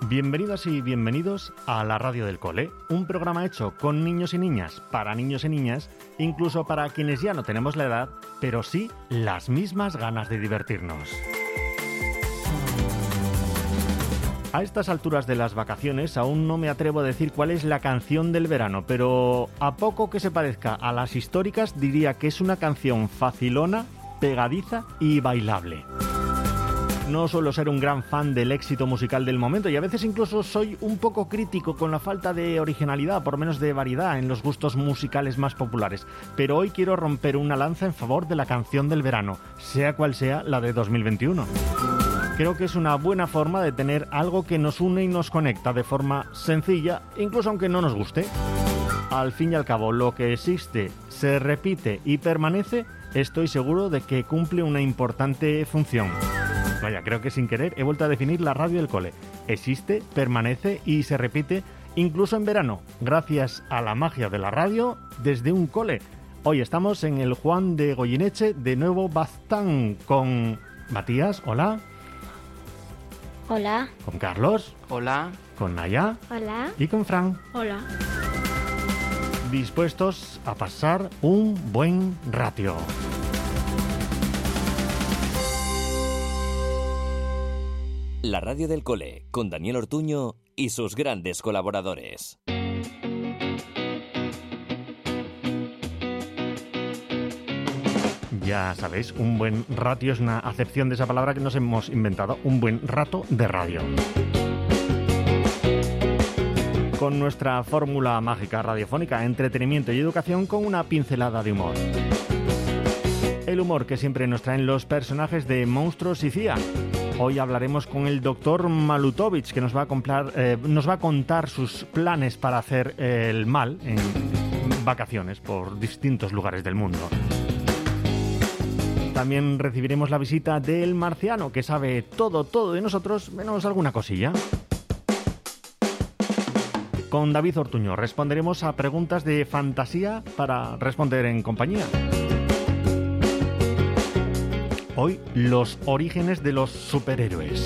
Bienvenidas y bienvenidos a la Radio del Cole, un programa hecho con niños y niñas, para niños y niñas, incluso para quienes ya no tenemos la edad, pero sí las mismas ganas de divertirnos. A estas alturas de las vacaciones aún no me atrevo a decir cuál es la canción del verano, pero a poco que se parezca a las históricas diría que es una canción facilona, pegadiza y bailable. No suelo ser un gran fan del éxito musical del momento y a veces incluso soy un poco crítico con la falta de originalidad, por lo menos de variedad en los gustos musicales más populares. Pero hoy quiero romper una lanza en favor de la canción del verano, sea cual sea la de 2021. Creo que es una buena forma de tener algo que nos une y nos conecta de forma sencilla, incluso aunque no nos guste. Al fin y al cabo, lo que existe, se repite y permanece, estoy seguro de que cumple una importante función. Vaya, creo que sin querer he vuelto a definir la radio del cole. Existe, permanece y se repite incluso en verano, gracias a la magia de la radio desde un cole. Hoy estamos en el Juan de Goyeneche de Nuevo Baztán con Matías, hola. Hola. Con Carlos. Hola. Con Naya. Hola. Y con Fran. Hola. Dispuestos a pasar un buen ratio. La radio del cole, con Daniel Ortuño y sus grandes colaboradores. Ya sabéis, un buen ratio es una acepción de esa palabra que nos hemos inventado, un buen rato de radio. Con nuestra fórmula mágica radiofónica, entretenimiento y educación con una pincelada de humor. El humor que siempre nos traen los personajes de Monstruos y CIA. Hoy hablaremos con el doctor Malutovich, que nos va a contar sus planes para hacer el mal en vacaciones por distintos lugares del mundo. También recibiremos la visita del marciano, que sabe todo de nosotros, menos alguna cosilla. Con David Ortuño responderemos a preguntas de fantasía para responder en compañía. Hoy, los orígenes de los superhéroes.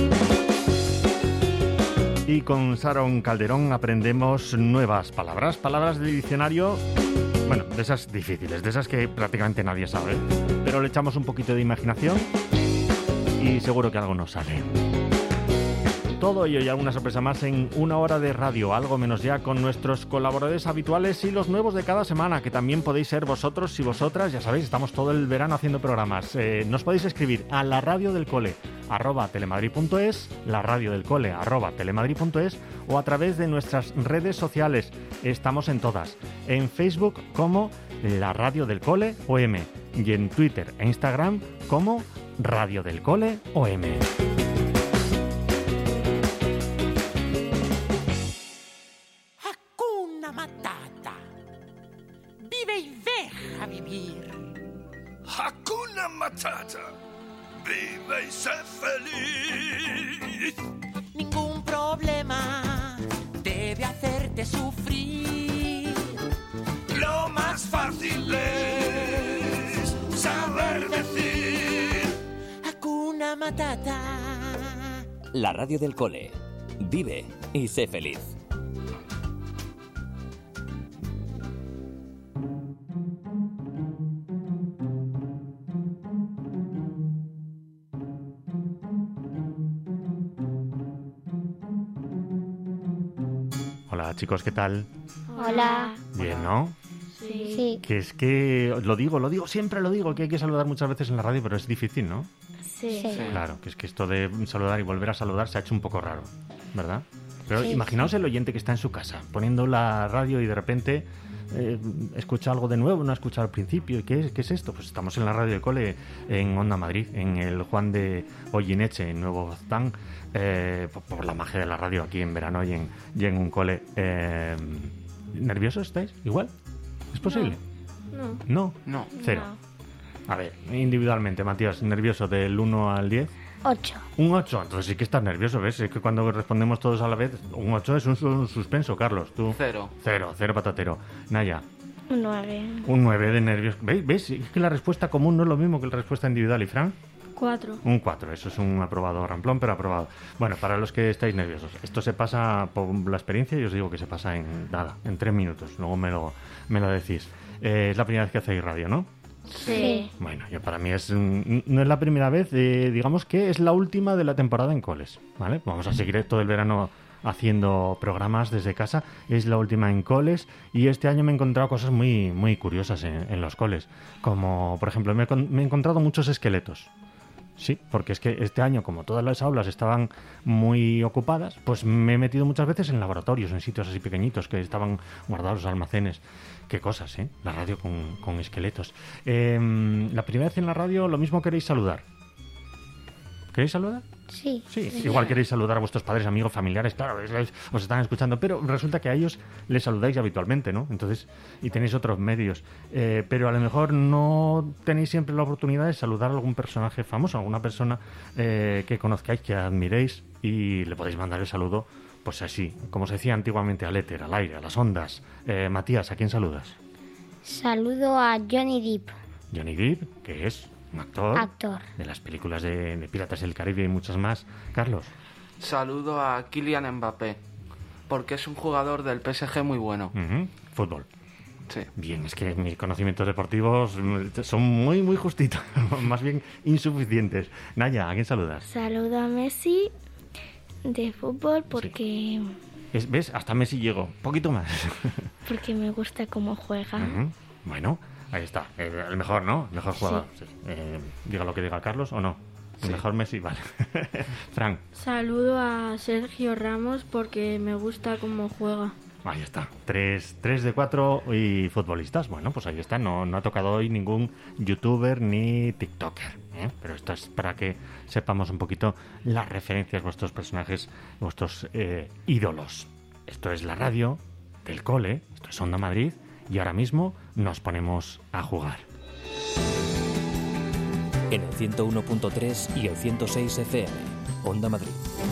Y con Sharon Calderón aprendemos nuevas palabras del diccionario, bueno, de esas difíciles, de esas que prácticamente nadie sabe, pero le echamos un poquito de imaginación y seguro que algo nos sale. Todo ello y alguna sorpresa más en una hora de radio, algo menos ya, con nuestros colaboradores habituales y los nuevos de cada semana, que también podéis ser vosotros y vosotras. Ya sabéis, estamos todo el verano haciendo programas. Nos podéis escribir a la radio del cole @telemadrid.es, la radio del cole @telemadrid.es, o a través de nuestras redes sociales. Estamos en todas. En Facebook como la radio del cole OM y en Twitter e Instagram como radio del cole OM. Matata. Vive y deja vivir. Hakuna Matata. Vive y sé feliz. Ningún problema debe hacerte sufrir. Lo más fácil es saber decir Hakuna Matata. La radio del cole. Vive y sé feliz. Hola chicos, ¿qué tal? Hola. Bien, ¿no? Sí. Que es que, siempre lo digo, que hay que saludar muchas veces en la radio, pero es difícil, ¿no? Sí. Claro, que es que esto de saludar y volver a saludar se ha hecho un poco raro, ¿verdad? Pero Sí. imaginaos el oyente que está en su casa, poniendo la radio y de repente escucha algo de nuevo, no ha escuchado al principio. ¿Y qué es esto? Pues estamos en la radio del cole, en Onda Madrid, en el Juan de Goyeneche, en Nuevo Baztán, por la magia de la radio aquí en verano y en un cole. ¿Nerviosos estáis? ¿Igual? ¿Es posible? No. No. Cero. No. A ver, individualmente, Matías, ¿nervioso del 1 al 10? 8. Un 8, entonces sí que estás nervioso, ¿ves? Es que cuando respondemos todos a la vez, un 8 es un suspenso, Carlos. Tú. 0. Cero patatero. Naya. Un 9. Un 9 de nervios. ¿Veis? Es que la respuesta común no es lo mismo que la respuesta individual. ¿Y Fran? 4. Un 4, eso es un aprobado ramplón, pero aprobado. Bueno, para los que estáis nerviosos, esto se pasa por la experiencia y os digo que se pasa en 3 minutos, luego me lo decís. Es la primera vez que hacéis radio, ¿no? Sí. Bueno, para mí no es la primera vez, digamos que es la última de la temporada en coles, ¿vale? Vamos a seguir todo el verano haciendo programas desde casa, es la última en coles y este año me he encontrado cosas muy, muy curiosas en los coles, como por ejemplo me he encontrado muchos esqueletos. Sí, porque es que este año, como todas las aulas estaban muy ocupadas, pues me he metido muchas veces en laboratorios, en sitios así pequeñitos que estaban guardados los almacenes. Qué cosas, ¿eh? La radio con esqueletos. La primera vez en la radio, lo mismo queréis saludar. ¿Queréis saludar? Sí. Sí, igual queréis saludar a vuestros padres, amigos, familiares, claro, os están escuchando, pero resulta que a ellos les saludáis habitualmente, ¿no? Entonces, y tenéis otros medios, pero a lo mejor no tenéis siempre la oportunidad de saludar a algún personaje famoso, a alguna persona que conozcáis, que admiréis, y le podéis mandar el saludo, pues así, como se decía antiguamente, al éter, al aire, a las ondas. Matías, ¿a quién saludas? Saludo a Johnny Depp. Johnny Depp, que es un actor de las películas de Piratas del Caribe y muchas más. Carlos. Saludo a Kylian Mbappé, porque es un jugador del PSG muy bueno. Fútbol. Sí. Bien, es que mis conocimientos deportivos son muy, muy justitos, más bien insuficientes. Naya, ¿a quién saludas? Saludo a Messi de fútbol porque... Sí. ¿Ves? Hasta Messi llegó. Poquito más. Porque me gusta cómo juega. Bueno, ahí está. El mejor, ¿no? El mejor jugador. Sí. Diga lo que diga Carlos, ¿o no? El mejor Messi, vale. Fran. Saludo a Sergio Ramos porque me gusta cómo juega. Ahí está. 3 de 4 y futbolistas. Bueno, pues ahí está. No ha tocado hoy ningún youtuber ni tiktoker, ¿eh? Pero esto es para que sepamos un poquito las referencias, vuestros personajes, vuestros ídolos. Esto es la radio del cole, esto es Onda Madrid, y ahora mismo nos ponemos a jugar. En el 101.3 y el 106 FM, Onda Madrid.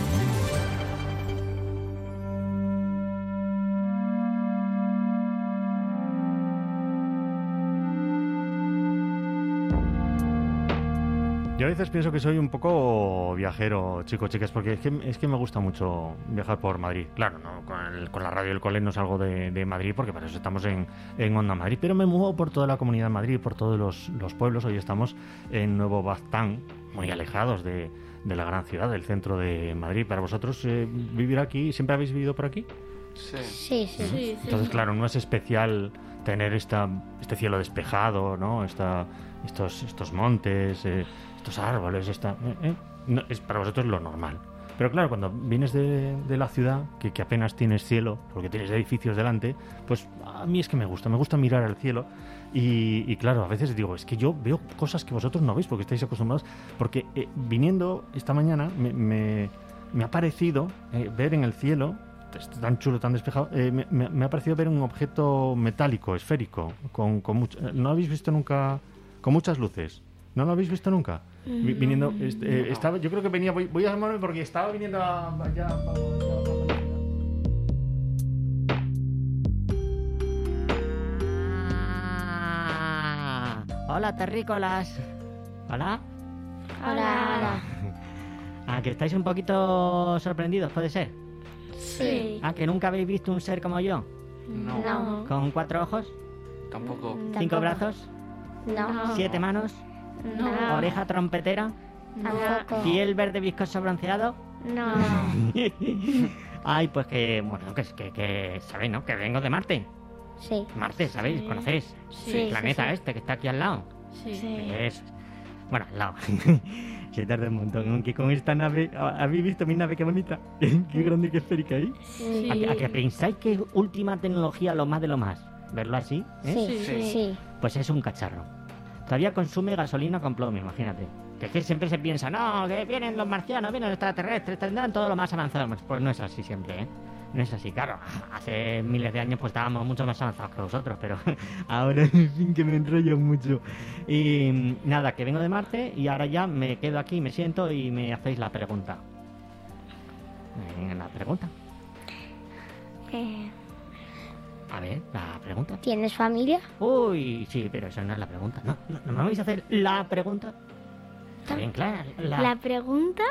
Yo a veces pienso que soy un poco viajero, chicos, chicas, porque es que me gusta mucho viajar por Madrid. Claro, no con la radio del cole no salgo de Madrid, porque para eso estamos en Onda Madrid, pero me muevo por toda la Comunidad de Madrid, por todos los pueblos. Hoy estamos en Nuevo Baztán, muy alejados de la gran ciudad, del centro de Madrid. Para vosotros, vivir aquí, ¿siempre habéis vivido por aquí? Sí. Entonces, claro, no es especial tener este cielo despejado, ¿no? Estos montes, estos árboles, no, es para vosotros lo normal. Pero claro, cuando vienes de la ciudad, que apenas tienes cielo, porque tienes edificios delante, pues a mí es que me gusta mirar al cielo. Y claro, a veces digo, es que yo veo cosas que vosotros no veis porque estáis acostumbrados. Porque viniendo esta mañana me ha parecido ver en el cielo, tan chulo, tan despejado, me ha parecido ver un objeto metálico, esférico, ¿no lo habéis visto nunca? Con muchas luces. ¿No lo habéis visto nunca? Viniendo, estaba, yo creo que venía, voy a asomarme porque estaba viniendo Hola, terrícolas. Hola. Hola. Que estáis un poquito sorprendidos, ¿puede ser? Sí. Que nunca habéis visto un ser como yo. No. ¿Con 4 ojos? Tampoco. 5 brazos. No. 7 manos. No. Oreja trompetera. Tampoco. Piel verde viscoso bronceado. No. Ay, pues que sabéis, ¿no? Que vengo de Marte. Sí. Marte, ¿sabéis? ¿Conocéis? Sí. El planeta este que está aquí al lado. Sí. Es... Bueno, al lado. Se tarda un montón. Aunque con esta nave... ¿Habéis visto mi nave? Qué bonita. Qué grande, qué esférica ahí. Sí. ¿A que pensáis que es última tecnología lo más de lo más? ¿Verlo así? Sí. Pues es un cacharro. Todavía consume gasolina con plomo, imagínate. Que es que siempre se piensa, no, que vienen los marcianos, vienen los extraterrestres, tendrán todo lo más avanzado. Pues no es así siempre, ¿eh? No es así, claro. Hace miles de años pues estábamos mucho más avanzados que vosotros, pero ahora en fin que me enrollo mucho. Y nada, que vengo de Marte y ahora ya me quedo aquí, me siento y me hacéis la pregunta. La pregunta. A ver, la pregunta. ¿Tienes familia? Uy, sí, pero eso no es la pregunta. No me vais a hacer la pregunta. Está bien, claro. La pregunta...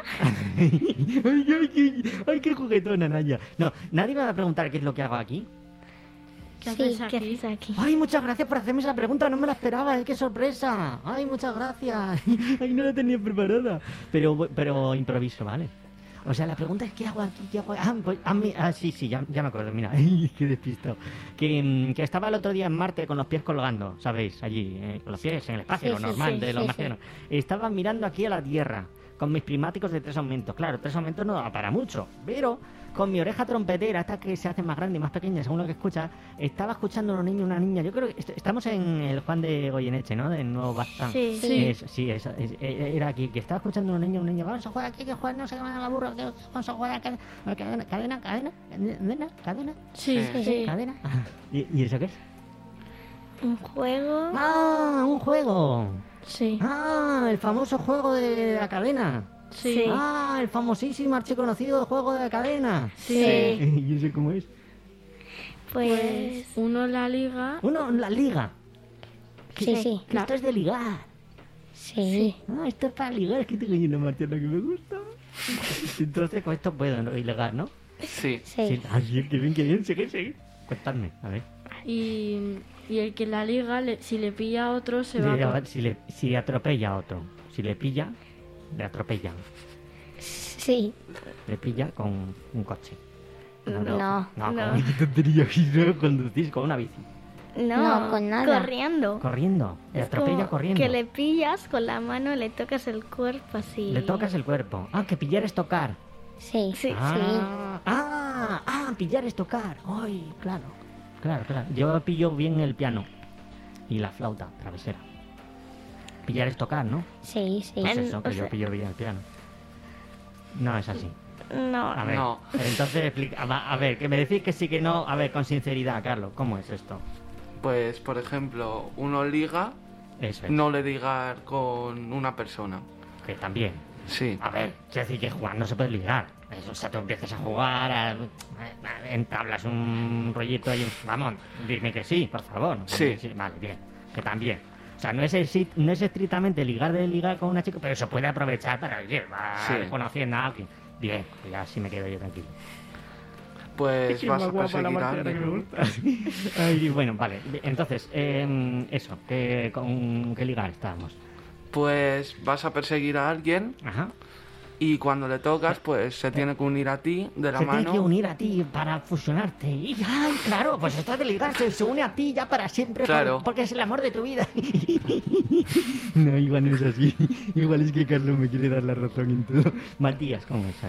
Ay, qué juguetona, Naya. No, nadie me va a preguntar qué es lo que hago aquí. ¿Qué Sí, haces ¿qué aquí? haces aquí? Ay, muchas gracias por hacerme esa pregunta, no me la esperaba, qué sorpresa. Ay, muchas gracias. Ay, no la tenía preparada. Pero improviso, ¿vale? O sea, la pregunta es ¿qué hago aquí? ¿Qué hago? Sí, ya me acuerdo, mira. Ay, qué despistado. Que estaba el otro día en Marte con los pies colgando, ¿sabéis? Allí, con los pies en el espacio, Sí, lo normal sí, de los sí, marcianos. Estaba mirando aquí a la Tierra con mis prismáticos de 3 aumentos. Claro, 3 aumentos no da para mucho, pero con mi oreja trompetera, esta que se hace más grande y más pequeña según lo que escuchas, estaba escuchando a un niño y una niña. Yo creo que estamos en el Juan de Goyeneche, ¿no? De Nuevo Baztán. Sí. Era aquí, que estaba escuchando a un niño y una niña. Vamos a jugar aquí, que jugar no sé qué, la burro, que vamos a jugar a cadena. Sí. ¿Cadena? ¿Y eso qué es? Un juego... ¡Ah! ¡Un juego! Sí. ¡Ah! El famoso juego de la cadena. Sí. ¡Ah! El famosísimo archiconocido juego de la cadena. Sí. ¿Y eso cómo es? Pues... Uno la liga. Uno, la liga. Sí. Esto es de ligar. Sí. Ah, esto es para ligar. Es que tengo yo una marciana que me gusta. Entonces con esto puedo, ¿no? Ligar, ¿no? Sí. Sí. Ah, sí, qué bien. Sigue. Cuéntame, a ver. Y el que la liga, si le pilla a otro, se va. Si atropella a otro. Si le pilla, le atropella. Sí. Le pilla con un coche. No. Qué tontería. No conducís con una bici. No, con nada. Corriendo. Le Es atropella como corriendo. que le pillas con la mano, le tocas el cuerpo así. Le tocas el cuerpo. Ah, que pillar es tocar. Sí. Pillar es tocar. Ay, claro. Yo pillo bien el piano y la flauta travesera. Pillar es tocar, ¿no? Sí. Pues eso, que yo pillo bien el piano. No es así. No. A ver, No. entonces explica. A ver, que me decís que sí, que no. A ver, con sinceridad, Carlos, ¿cómo es esto? Pues, por ejemplo, uno liga, Eso es. no le ligar con una persona. Que también. Sí. A ver, es decir, que jugar no se puede ligar. Eso, o sea, tú empiezas a jugar, entablas un rollito ahí. Vamos, dime que sí, por favor. Sí. Vale, bien. Que también. O sea, no es estrictamente ligar con una chica, pero se puede aprovechar para ir conociendo a alguien. Bien, pues ya así me quedo yo tranquilo. Pues vas a perseguir a alguien. Ay, bueno, vale. Entonces, eso, ¿con qué ligar estábamos? Pues vas a perseguir a alguien Ajá. y cuando le tocas, pues se tiene que unir a ti de la Se mano. tiene que unir a ti para fusionarte. Y, ay, claro, pues esto de ligarse se une a ti ya para siempre. Claro. Porque es el amor de tu vida. No, igual no es así. Igual es que Carlos me quiere dar la razón en todo. Matías, ¿cómo es?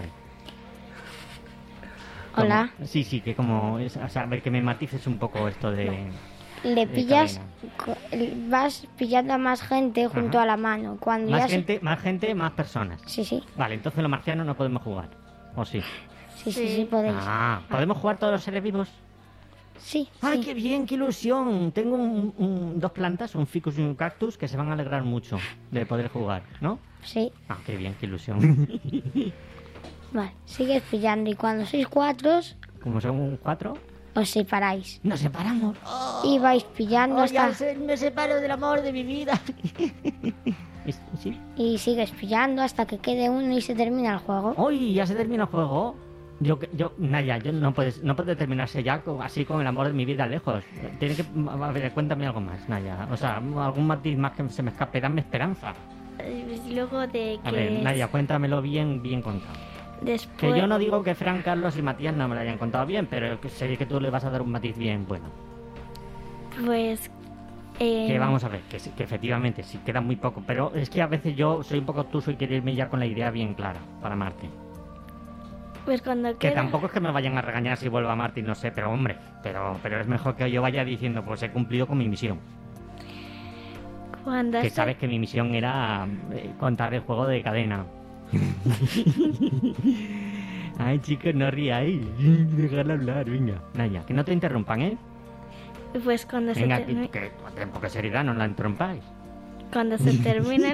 Hola. Sí, que como es, o sea, a ver, que me matices un poco esto de... Le pillas, vas pillando a más gente junto a la mano. Cuando Más ya gente, más personas. Sí. Vale, entonces los marcianos no podemos jugar. ¿O sí? Sí, podéis. Ah, ¿podemos jugar todos los seres vivos? Sí. ¡Ay, qué bien, qué ilusión! Tengo dos plantas, un ficus y un cactus, que se van a alegrar mucho de poder jugar, ¿no? Sí. Ah, qué bien, qué ilusión. Vale, sigues pillando y cuando sois 4 Como son 4, os separáis. nos separamos. Y vais pillando hasta... Me separo del amor de mi vida. ¿Sí? Y sigues pillando hasta que quede uno y se termina el juego. ¡Uy, ya se termina el juego! Naya, no puede terminarse ya así con el amor de mi vida lejos. Tiene que... A ver, cuéntame algo más, Naya. O sea, algún matiz más que se me escape. Dame esperanza. Luego de que... A ver, Naya, cuéntamelo bien contado. Después... Que yo no digo que Fran, Carlos y Matías no me lo hayan contado bien, pero que sé que tú le vas a dar un matiz bien bueno. Pues... Que vamos a ver, que efectivamente sí queda muy poco, pero es que a veces yo soy un poco tuso y quiero irme ya con la idea bien clara para Marte. Pues cuando Que queda... tampoco es que me vayan a regañar si vuelvo a Marte y no sé, pero hombre, pero es mejor que yo vaya diciendo, pues he cumplido con mi misión. Cuando Que esté- sabes que mi misión era contar el juego de cadena. Ay, chicos, no ríais. Dejadla hablar, venga. Naya, que no te interrumpan, ¿eh? Pues cuando Venga, se termine... que ten poca seriedad, no la interrumpáis. Cuando se termine...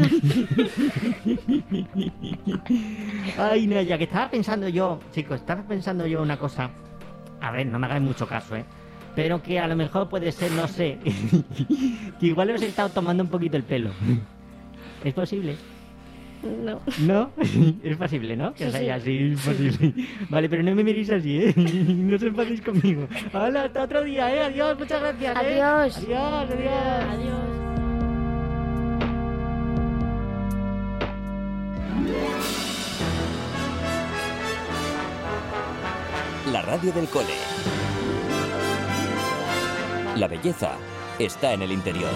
Ay, Naya, que estaba pensando yo, chicos, una cosa. A ver, no me hagáis mucho caso, ¿eh? Pero que a lo mejor puede ser, no sé, que igual os he estado tomando un poquito el pelo. ¿Es posible? No. ¿No? Es posible, ¿no? Que Sí, sea sí. así, es posible. Vale, pero no me miréis así, ¿eh? No os enfadéis conmigo. Hola, hasta otro día, ¿eh? Adiós, muchas gracias, ¿eh? Adiós. Adiós, adiós. Adiós. La radio del cole. La belleza está en el interior.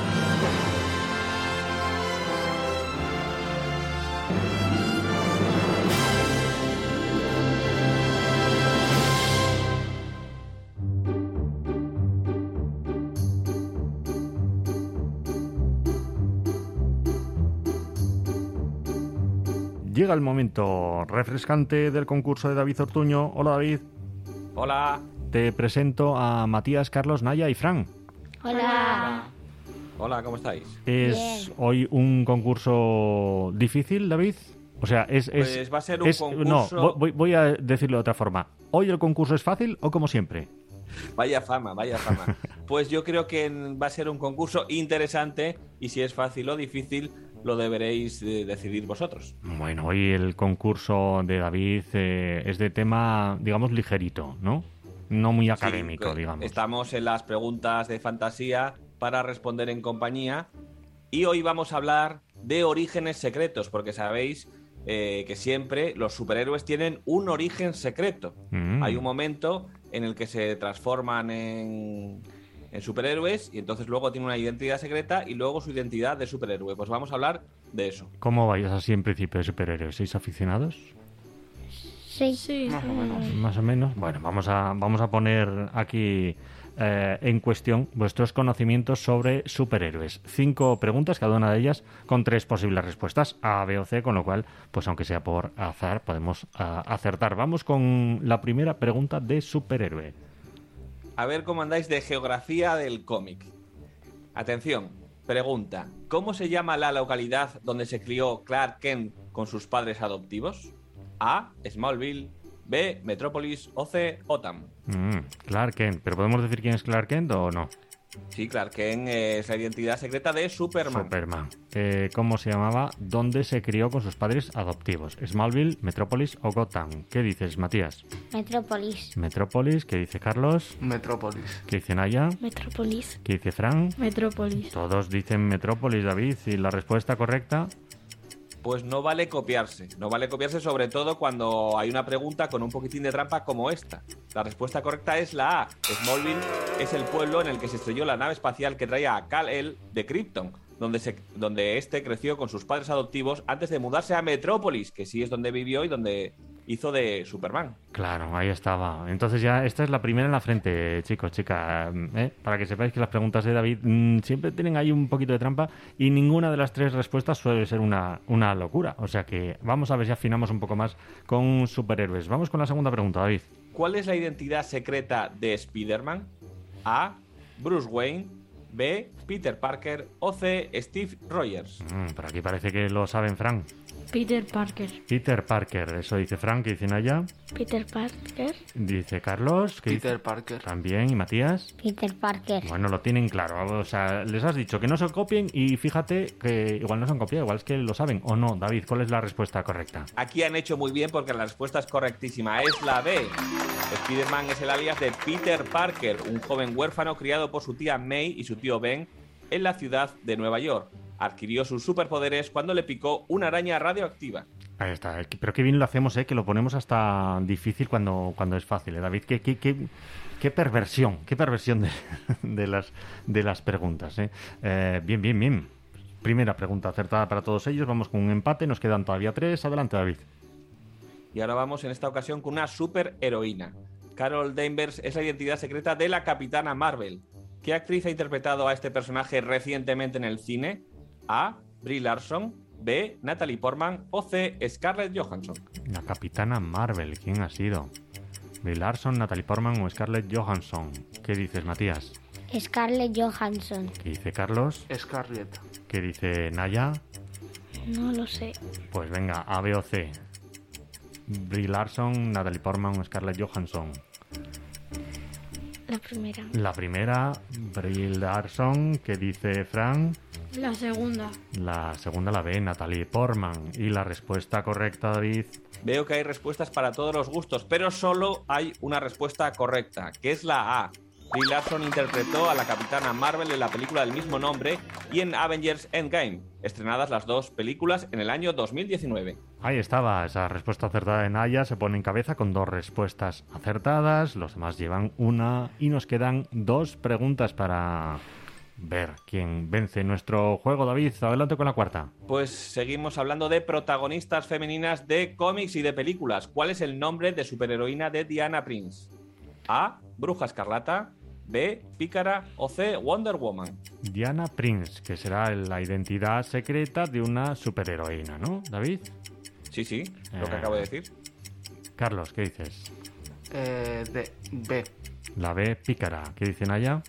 Llega el momento refrescante del concurso de David Ortuño. Hola, David. Hola. Te presento a Matías, Carlos, Naya y Fran. Hola. Hola, ¿cómo estáis? ¿Es Bien. hoy un concurso difícil, David? O sea, Pues va a ser un concurso... No, voy a decirlo de otra forma. ¿Hoy el concurso es fácil o como siempre? Vaya fama, vaya fama. Pues yo creo que va a ser un concurso interesante y si es fácil o difícil lo deberéis decidir vosotros. Bueno, hoy el concurso de David es de tema, digamos, ligerito, ¿no? No muy académico, Sí, digamos. Estamos en las preguntas de fantasía para responder en compañía y hoy vamos a hablar de orígenes secretos, porque sabéis que siempre los superhéroes tienen un origen secreto. Hay un momento en el que se transforman en superhéroes y entonces luego tienen una identidad secreta y luego su identidad de superhéroe. Pues vamos a hablar de eso. ¿Cómo vais así en principio de superhéroes? ¿Sois aficionados? Sí. Sí. Más o menos. Bueno, vamos a poner aquí en cuestión vuestros conocimientos sobre superhéroes. 5 preguntas, cada una de ellas con 3 posibles respuestas, A, B o C, con lo cual, pues aunque sea por azar, podemos acertar. Vamos con la primera pregunta de superhéroe. A ver cómo andáis de geografía del cómic. Atención, pregunta. ¿Cómo se llama la localidad donde se crió Clark Kent con sus padres adoptivos? A, Smallville, B, Metrópolis o C, Gotham. Clark Kent. ¿Pero podemos decir quién es Clark Kent o no? Sí, Clark Kent es la identidad secreta de Superman. Superman. ¿Cómo se llamaba? ¿Dónde se crió con sus padres adoptivos? ¿Smallville, Metrópolis o Gotham? ¿Qué dices, Matías? Metrópolis. Metrópolis. ¿Qué dice Carlos? Metrópolis. ¿Qué dice Naya? Metrópolis. ¿Qué dice Fran? Metrópolis. Todos dicen Metrópolis, David. ¿Y la respuesta correcta? Pues no vale copiarse. No vale copiarse sobre todo cuando hay una pregunta con un poquitín de trampa como esta. La respuesta correcta es la A. Smallville es el pueblo en el que se estrelló la nave espacial que traía a Kal-El de Krypton, donde este creció con sus padres adoptivos antes de mudarse a Metrópolis, que sí es donde vivió y donde hizo de Superman. Claro, ahí estaba. Entonces ya esta es la primera en la frente, chicos, chicas. Para que sepáis que las preguntas de David siempre tienen ahí un poquito de trampa y ninguna de las 3 respuestas suele ser una locura. O sea que vamos a ver si afinamos un poco más con superhéroes. Vamos con la segunda pregunta, David. ¿Cuál es la identidad secreta de Spider-Man? A. Bruce Wayne, B. Peter Parker o C. Steve Rogers. Por aquí parece que lo saben, Fran. Peter Parker. Peter Parker, eso dice Fran. ¿Qué dice Naya? Peter Parker. Dice Carlos. ¿Qué dice? Peter Parker. También. ¿Y Matías? Peter Parker. Bueno, lo tienen claro. O sea, les has dicho que no se copien y fíjate que igual no se han copiado, igual es que lo saben o no. David, ¿cuál es la respuesta correcta? Aquí han hecho muy bien porque la respuesta es correctísima. Es la B. Spider-Man es el alias de Peter Parker, un joven huérfano criado por su tía May y su tío Ben en la ciudad de Nueva York. Adquirió sus superpoderes cuando le picó una araña radioactiva. Ahí está. Pero qué bien lo hacemos, que lo ponemos hasta difícil cuando es fácil, David. Qué perversión de las preguntas. Bien. Primera pregunta acertada para todos ellos. Vamos con un empate. Nos quedan todavía 3. Adelante, David. Y ahora vamos en esta ocasión con una superheroína. Carol Danvers es la identidad secreta de la Capitana Marvel. ¿Qué actriz ha interpretado a este personaje recientemente en el cine? A. Brie Larson, B. Natalie Portman o C. Scarlett Johansson. La Capitana Marvel, ¿quién ha sido? ¿Brie Larson, Natalie Portman o Scarlett Johansson? ¿Qué dices, Matías? Scarlett Johansson. ¿Qué dice Carlos? Scarlett. ¿Qué dice Naya? No lo sé. Pues venga, A, B o C. Brie Larson, Natalie Portman o Scarlett Johansson. La primera. La primera, Brie Larson. ¿Qué dice Fran? La segunda. La segunda la B, Natalie Portman. Y la respuesta correcta, David. Veo que hay respuestas para todos los gustos, pero solo hay una respuesta correcta, que es la A. Brie Larson interpretó a la Capitana Marvel en la película del mismo nombre y en Avengers Endgame, estrenadas las dos películas en el año 2019. Ahí estaba, esa respuesta acertada de Naya se pone en cabeza con 2 respuestas acertadas, los demás llevan una y nos quedan 2 preguntas para ver quién vence nuestro juego. David, adelante con la cuarta. Pues seguimos hablando de protagonistas femeninas de cómics y de películas. ¿Cuál es el nombre de superheroína de Diana Prince? A. Bruja Escarlata. B. Pícara. O C. Wonder Woman. Diana Prince, que será la identidad secreta de una superheroína, ¿no, David? Sí, lo que acabo de decir. Carlos, ¿qué dices? B. La B, Pícara. ¿Qué dice Naya?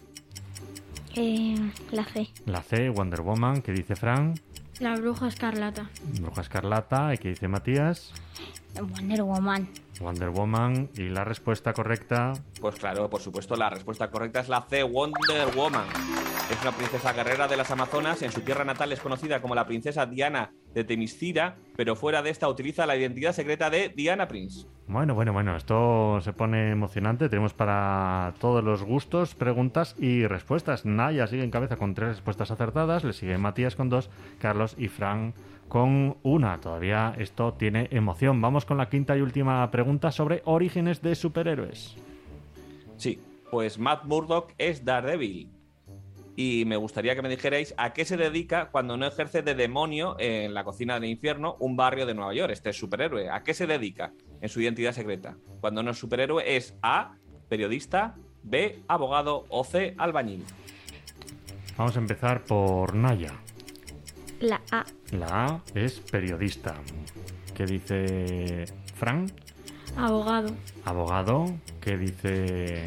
La C. La C, Wonder Woman. ¿Qué dice Fran? La Bruja Escarlata. Bruja Escarlata. ¿Y qué dice Matías? Wonder Woman. Wonder Woman. ¿Y la respuesta correcta? Pues claro, por supuesto, la respuesta correcta es la C, Wonder Woman. Es una princesa guerrera de las Amazonas. En su tierra natal es conocida como la princesa Diana de Temiscira, pero fuera de esta utiliza la identidad secreta de Diana Prince. Bueno, esto se pone emocionante. Tenemos para todos los gustos preguntas y respuestas. Naya sigue en cabeza con 3 respuestas acertadas, le sigue Matías con 2, Carlos y Fran con 1. Todavía esto tiene emoción. Vamos con la quinta y última pregunta sobre orígenes de superhéroes. Sí, pues Matt Murdock es Daredevil. Y me gustaría que me dijerais a qué se dedica cuando no ejerce de demonio en la cocina del infierno, un barrio de Nueva York. Este es superhéroe. ¿A qué se dedica en su identidad secreta? Cuando no es superhéroe es A, periodista, B, abogado o C, albañil. Vamos a empezar por Naya. La A. La A es periodista. ¿Qué dice Fran? Abogado. Abogado. ¿Qué dice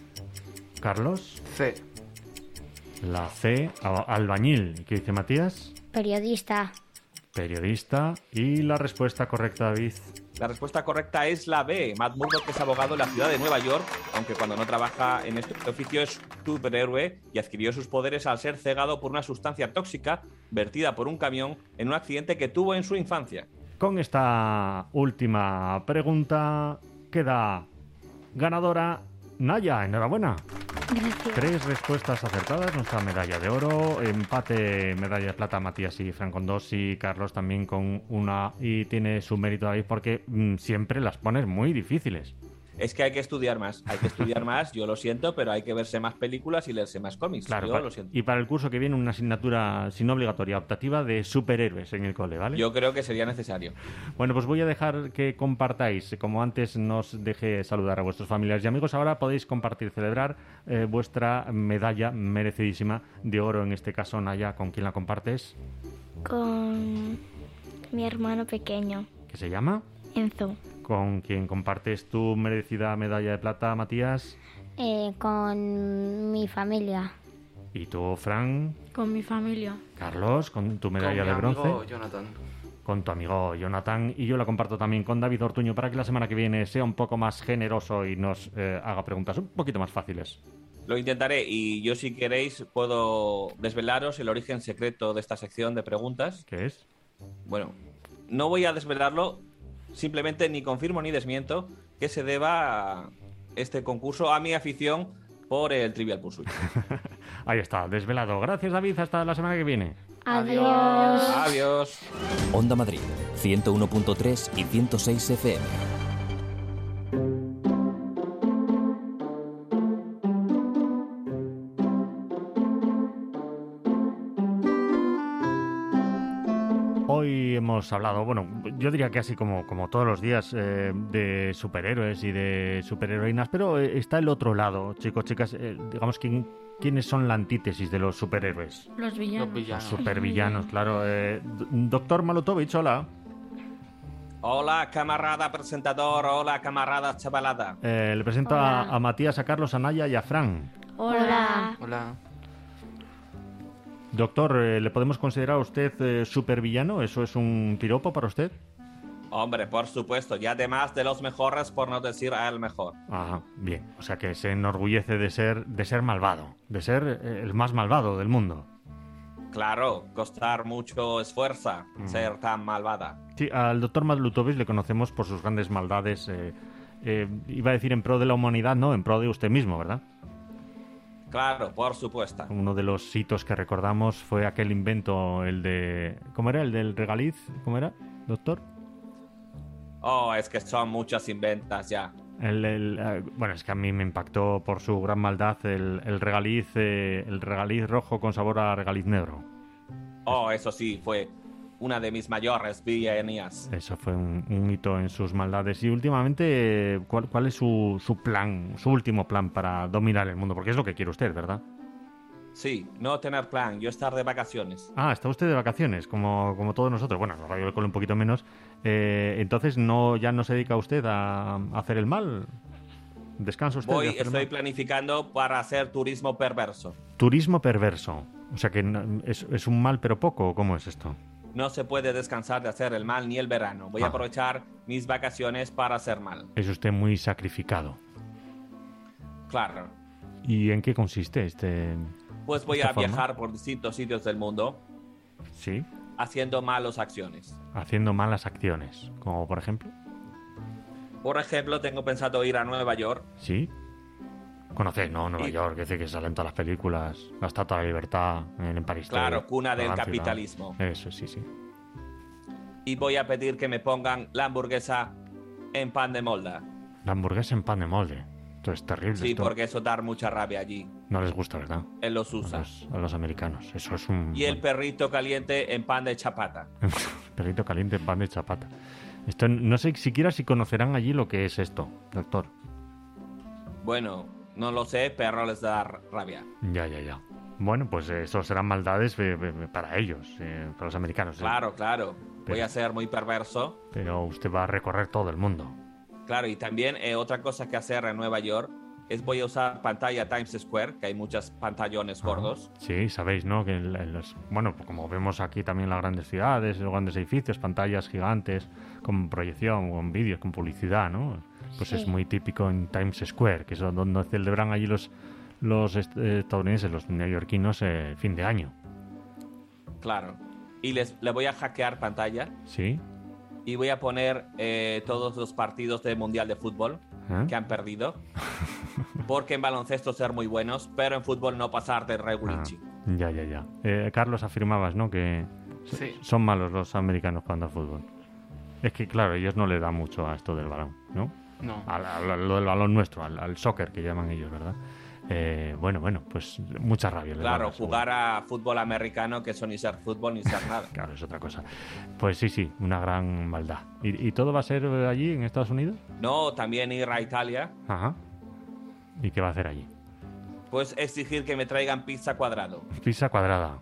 Carlos? C. La C, albañil. ¿Qué dice Matías? Periodista. Periodista. ¿Y la respuesta correcta, David? La respuesta correcta es la B. Matt Murdock es abogado en la ciudad de Nueva York, aunque cuando no trabaja en este oficio es superhéroe y adquirió sus poderes al ser cegado por una sustancia tóxica vertida por un camión en un accidente que tuvo en su infancia. Con esta última pregunta queda ganadora Naya. Enhorabuena. Gracias. 3 respuestas acertadas, nuestra medalla de oro. Empate, medalla de plata, Matías y Fran con 2 y Carlos también con 1. Y tiene su mérito David porque siempre las pones muy difíciles. Es que hay que estudiar más, yo lo siento, pero hay que verse más películas y leerse más cómics. Claro, yo lo siento. Y para el curso que viene una asignatura sin obligatoria optativa de superhéroes en el cole, ¿vale? Yo creo que sería necesario. Bueno, pues voy a dejar que compartáis. Como antes nos dejé saludar a vuestros familiares y amigos, ahora podéis compartir, celebrar vuestra medalla merecidísima de oro, en este caso, Naya. ¿Con quién la compartes? Con mi hermano pequeño. ¿Qué se llama? Enzo. ¿Con quién compartes tu merecida medalla de plata, Matías? Con mi familia. ¿Y tú, Fran? Con mi familia. Carlos, ¿con tu medalla de bronce? Con mi amigo Jonathan. Con tu amigo Jonathan. Y yo la comparto también con David Ortuño para que la semana que viene sea un poco más generoso y nos haga preguntas un poquito más fáciles. Lo intentaré y yo, si queréis, puedo desvelaros el origen secreto de esta sección de preguntas. ¿Qué es? Bueno, no voy a desvelarlo. Simplemente ni confirmo ni desmiento que se deba a este concurso a mi afición por el Trivial Pursuit. Ahí está, desvelado. Gracias, David. Hasta la semana que viene. Adiós. Adiós. Onda Madrid, 101.3 y 106 FM. Hoy hemos hablado, bueno, yo diría que así como todos los días, de superhéroes y de superheroínas, pero está el otro lado, chicos, chicas, digamos, ¿quiénes son la antítesis de los superhéroes? Los villanos. Los supervillanos, claro. Doctor Malutovich, hola. Hola, camarada presentador. Hola, camarada chavalada. Le presento a Matías, a Carlos, a Naya y a Fran. Hola. Hola. Doctor, ¿le podemos considerar a usted supervillano? ¿Eso es un piropo para usted? Hombre, por supuesto, y además de los mejores, por no decir el mejor. Ajá, bien. O sea que se enorgullece de ser malvado, de ser el más malvado del mundo. Claro, costar mucho esfuerzo ser tan malvada. Sí, al doctor Madlutovich le conocemos por sus grandes maldades. Iba a decir en pro de la humanidad, no, en pro de usted mismo, ¿verdad? Claro, por supuesto. Uno de los hitos que recordamos fue aquel invento, el de... ¿Cómo era? ¿El del regaliz? ¿Cómo era, doctor? Oh, es que son muchas inventas ya. Bueno, es que a mí me impactó por su gran maldad el regaliz rojo con sabor a regaliz negro. Oh, eso sí, fue una de mis mayores villanías. Eso fue un hito en sus maldades. Y últimamente, ¿cuál es su plan, su último plan para dominar el mundo? Porque es lo que quiere usted, ¿verdad? Sí, no tener plan, yo estar de vacaciones. Ah, está usted de vacaciones, como todos nosotros. Bueno, la Radio del Cole un poquito menos. Entonces, ya no se dedica usted a hacer el mal. ¿Descansa usted? Estoy planificando para hacer turismo perverso. Turismo perverso. O sea que es un mal pero poco, ¿o cómo es esto? No se puede descansar de hacer el mal ni el verano. Voy a aprovechar mis vacaciones para hacer mal. Es usted muy sacrificado. Claro. ¿Y en qué consiste este...? Pues voy a viajar por distintos sitios del mundo. Sí. Haciendo malas acciones. Haciendo malas acciones. Como por ejemplo. Por ejemplo, tengo pensado ir a Nueva York. Sí. Conocéis, ¿no? Nueva York, que dice que salen todas las películas. La Estatua de la Libertad en el París. Claro, cuna del capitalismo. Eso, sí, sí. Y voy a pedir que me pongan la hamburguesa en pan de molde. La hamburguesa en pan de molde. Esto es terrible. Sí, porque eso da mucha rabia allí. No les gusta, ¿verdad? Él los usa. A los americanos. Eso es un... Y el perrito caliente en pan de chapata. Perrito caliente en pan de chapata. Esto no sé siquiera si conocerán allí lo que es esto, doctor. Bueno, no lo sé, pero les da rabia. Ya. Bueno, pues eso serán maldades para ellos, para los americanos. Claro. Voy a ser muy perverso. Pero usted va a recorrer todo el mundo. Claro, y también otra cosa que hacer en Nueva York es voy a usar pantalla Times Square, que hay muchos pantallones gordos. Sí, sabéis, ¿no? Que bueno, como vemos aquí también en las grandes ciudades, los grandes edificios, pantallas gigantes con proyección, con vídeos, con publicidad, ¿no? Pues sí. Es muy típico en Times Square, que es donde celebran allí los estadounidenses, los neoyorquinos, fin de año. Claro. Y le voy a hackear pantalla. Sí. Y voy a poner todos los partidos del Mundial de Fútbol que han perdido. Porque en baloncesto ser muy buenos, pero en fútbol no pasar de regulinchi. Ya. Carlos, afirmabas, ¿no? Que sí. Son malos los americanos jugando al fútbol. Es que, claro, ellos no le dan mucho a esto del balón, ¿no? No. Lo del balón nuestro, al soccer que llaman ellos, ¿verdad? Bueno, pues mucha rabia. Claro, jugar a fútbol americano, que eso ni ser fútbol ni ser nada. Claro, es otra cosa. Pues sí, una gran maldad. ¿Y todo va a ser allí, en Estados Unidos? No, también ir a Italia. Ajá. ¿Y qué va a hacer allí? Pues exigir que me traigan pizza cuadrado. Pizza cuadrada.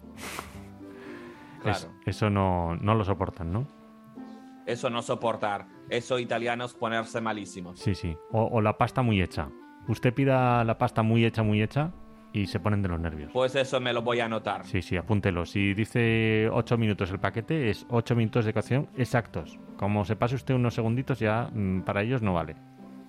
Claro. Eso no lo soportan, ¿no? Eso no soportar. Eso italianos ponerse malísimos. Sí. O la pasta muy hecha. Usted pida la pasta muy hecha y se ponen de los nervios. Pues eso me lo voy a anotar. Sí, apúntelo. Si dice 8 minutos el paquete, es 8 minutos de cocción exactos. Como se pase usted unos segunditos, ya para ellos no vale.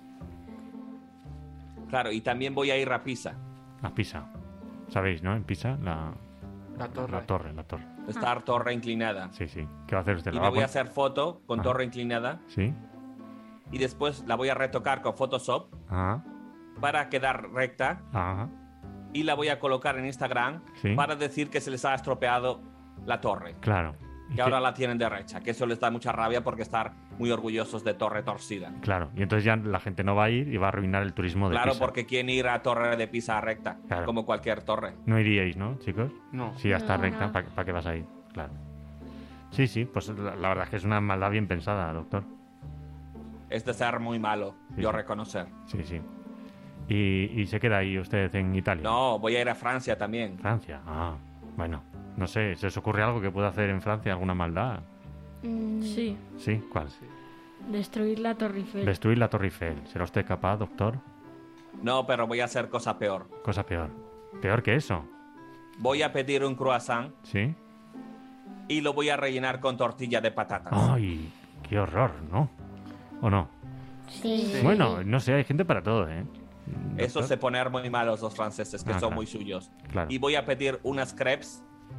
Claro, y también voy a ir a Pisa. A Pisa. ¿Sabéis, no? En Pisa, la torre. Estar torre inclinada. Sí. ¿Qué va a hacer usted? Y me voy a hacer foto con torre inclinada. Sí. Y después la voy a retocar con Photoshop. Ajá. Para quedar recta. Ajá. Y la voy a colocar en Instagram para decir que se les ha estropeado la torre. Claro. Que ahora la tienen derecha. Que eso les da mucha rabia porque estar muy orgullosos de torre torcida. Claro. Y entonces ya la gente no va a ir y va a arruinar el turismo de Pisa. Claro, porque ¿quién ir a torre de Pisa recta? Claro. Como cualquier torre. No iríais, ¿no, chicos? No. Si ya está recta, ¿para qué vas a ir? Claro. Sí, pues la verdad es que es una maldad bien pensada, doctor. Es de ser muy malo, yo reconocer. Sí. ¿Y se queda ahí usted en Italia? No, voy a ir a Francia también. ¿Francia? Bueno, no sé, ¿se os ocurre algo que pueda hacer en Francia? ¿Alguna maldad? Sí. ¿Sí? ¿Cuál? Destruir la Torre Eiffel. Destruir la Torre Eiffel. ¿Será usted capaz, doctor? No, pero voy a hacer cosa peor. Cosa peor. ¿Peor que eso? Voy a pedir un croissant. ¿Sí? Y lo voy a rellenar con tortilla de patatas. ¡Ay! ¡Qué horror! ¿No? ¿O no? Sí. Bueno, no sé, hay gente para todo, ¿eh? ¿Doctor? Eso se poner muy malos los franceses, que son muy suyos. Claro. Y voy a pedir unas crepes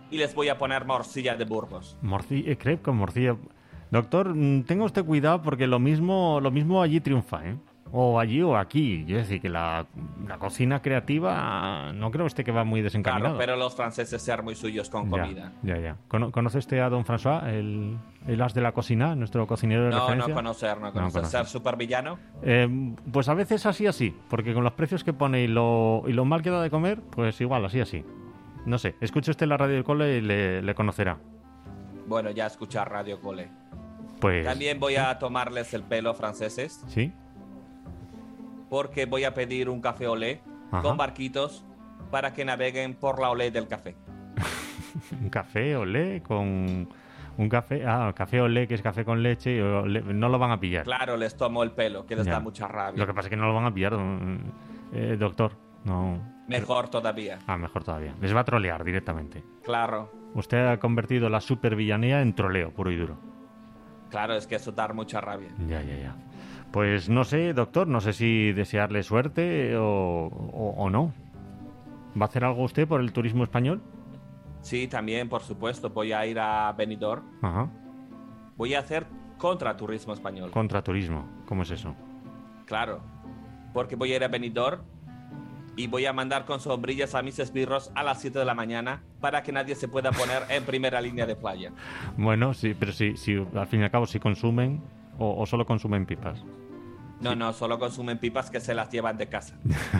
y les voy a poner morcilla de Burgos. Crepe con morcilla. Doctor, tenga usted cuidado porque lo mismo allí triunfa, ¿eh? O allí o aquí. Yo decir que la cocina creativa no creo que va muy desencaminado. Claro, pero los franceses ser muy suyos con comida. Ya. ¿Conoce usted a don François, el as de la cocina, nuestro cocinero de referencia? No conocer. ¿Ser supervillano? Pues a veces así, porque con los precios que pone y lo mal que da de comer, pues igual, así. No sé, escuche usted la radio del cole y le conocerá. Bueno, ya escuchar Radio Cole. Pues... También voy a tomarles el pelo, franceses. ¿Sí? Porque voy a pedir un café olé con barquitos para que naveguen por la olé del café. ¿Un café olé con... un café? Café olé, que es café con leche, y olé, no lo van a pillar. Claro, les tomo el pelo, que les da mucha rabia. Lo que pasa es que no lo van a pillar, doctor. No. Mejor todavía. Mejor todavía. Les va a trolear directamente. Claro. Usted ha convertido la supervillanía en troleo, puro y duro. Claro, es que eso da mucha rabia. Ya. Pues no sé, doctor, no sé si desearle suerte o no. ¿Va a hacer algo usted por el turismo español? Sí, también, por supuesto. Voy a ir a Benidorm. Ajá. Voy a hacer contraturismo español. Contraturismo, ¿cómo es eso? Claro, porque voy a ir a Benidorm y voy a mandar con sombrillas a mis esbirros a las 7 de la mañana para que nadie se pueda poner en primera línea de playa. Bueno, sí, pero si al fin y al cabo si consumen o solo consumen pipas. No, solo consumen pipas que se las llevan de casa.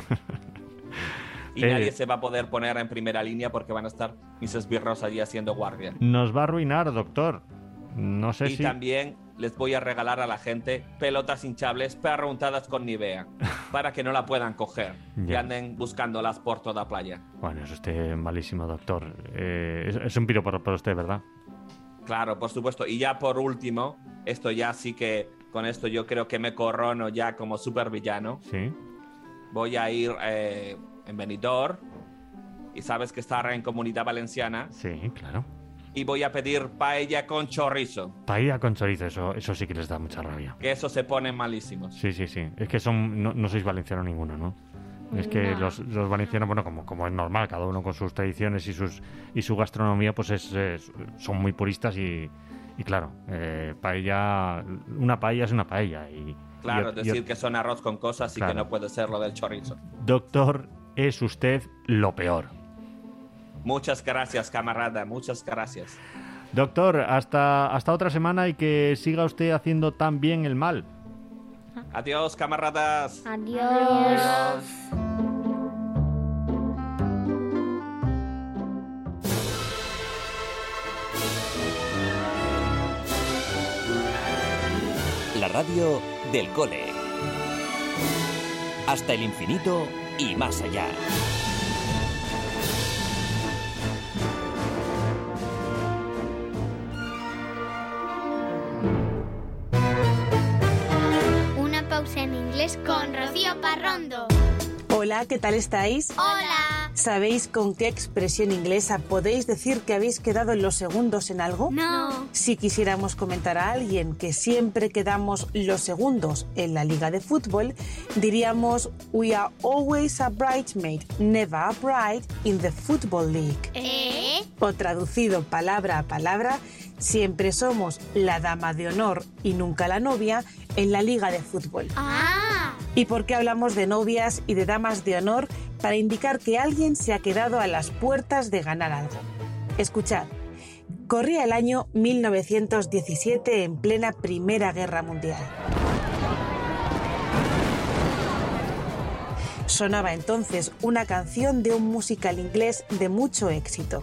Y nadie se va a poder poner en primera línea porque van a estar mis esbirros allí haciendo guardia. Nos va a arruinar, doctor. No sé si... Y también les voy a regalar a la gente pelotas hinchables perruntadas con Nivea para que no la puedan coger y anden buscándolas por toda playa. Bueno, eso usted malísimo, doctor. Es un piropo para usted, ¿verdad? Claro, por supuesto. Y ya por último, esto ya sí que con esto yo creo que me corono ya como supervillano. Sí. Voy a ir en Benidorm y sabes que está en Comunidad Valenciana. Sí, claro. Y voy a pedir paella con chorizo. Paella con chorizo, eso sí que les da mucha rabia. Que eso se ponen malísimos. Sí. Es que no sois valenciano ninguno, ¿no? Es que los valencianos, bueno, como es normal, cada uno con sus tradiciones y su gastronomía, pues son muy puristas y claro, paella, una paella es una paella. Claro, decir que son arroz con cosas y que no puede ser lo del chorizo. Doctor, es usted lo peor. Muchas gracias, camarada, muchas gracias. Doctor, hasta otra semana y que siga usted haciendo tan bien el mal. Adiós, camaradas. Adiós. La radio del cole. Hasta el infinito y más allá. Una pausa en inglés con Rocío Parrondo. Hola, ¿qué tal estáis? Hola. ¿Sabéis con qué expresión inglesa podéis decir que habéis quedado en los segundos en algo? No. Si quisiéramos comentar a alguien que siempre quedamos los segundos en la liga de fútbol, diríamos "We are always a bridesmaid, never a bride in the football league". O traducido palabra a palabra, siempre somos la dama de honor y nunca la novia en la liga de fútbol. ¿Y por qué hablamos de novias y de damas de honor? Para indicar que alguien se ha quedado a las puertas de ganar algo. Escuchad, corría el año 1917 en plena Primera Guerra Mundial. Sonaba entonces una canción de un musical inglés de mucho éxito.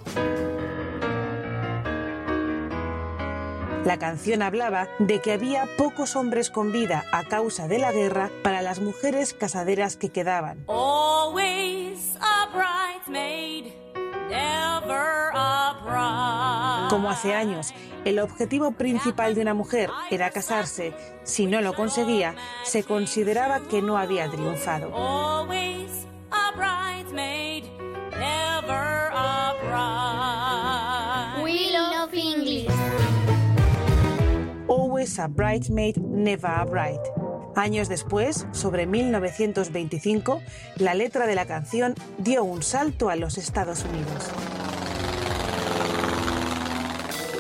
La canción hablaba de que había pocos hombres con vida a causa de la guerra para las mujeres casaderas que quedaban. Always a bridesmaid, never a bride. Como hace años, el objetivo principal de una mujer era casarse. Si no lo conseguía, se consideraba que no había triunfado. Always a bridesmaid, never a bride. We love English. Always a bridesmaid, never a bride. Años después, sobre 1925, la letra de la canción dio un salto a los Estados Unidos.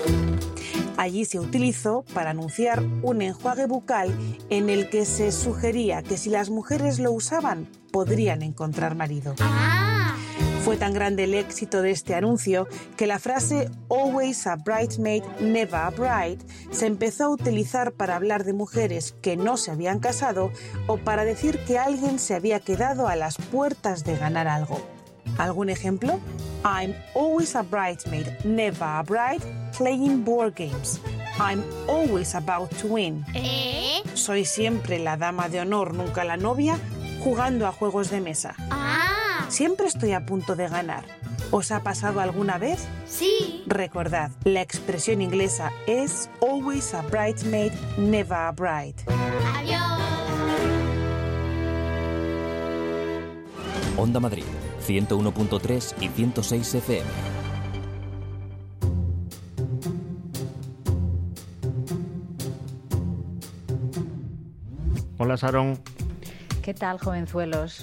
Allí se utilizó para anunciar un enjuague bucal en el que se sugería que si las mujeres lo usaban, podrían encontrar marido. Fue tan grande el éxito de este anuncio que la frase "Always a bridesmaid, never a bride" se empezó a utilizar para hablar de mujeres que no se habían casado o para decir que alguien se había quedado a las puertas de ganar algo. ¿Algún ejemplo? I'm always a bridesmaid, never a bride, playing board games. I'm always about to win. Soy siempre la dama de honor, nunca la novia, jugando a juegos de mesa. Siempre estoy a punto de ganar. ¿Os ha pasado alguna vez? Sí. Recordad, la expresión inglesa es always a bridesmaid, never a bride. Adiós. Onda Madrid, 101.3 y 106 FM. Hola, Sharon. ¿Qué tal, jovenzuelos?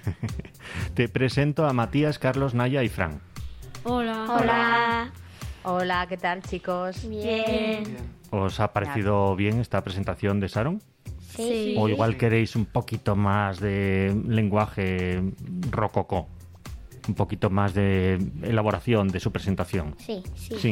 Te presento a Matías, Carlos, Naya y Fran. Hola. Hola. Hola, ¿qué tal, chicos? Bien. ¿Os ha parecido bien esta presentación de Sharon? Sí. ¿O igual queréis un poquito más de lenguaje rococó? Un poquito más de elaboración de su presentación. Sí.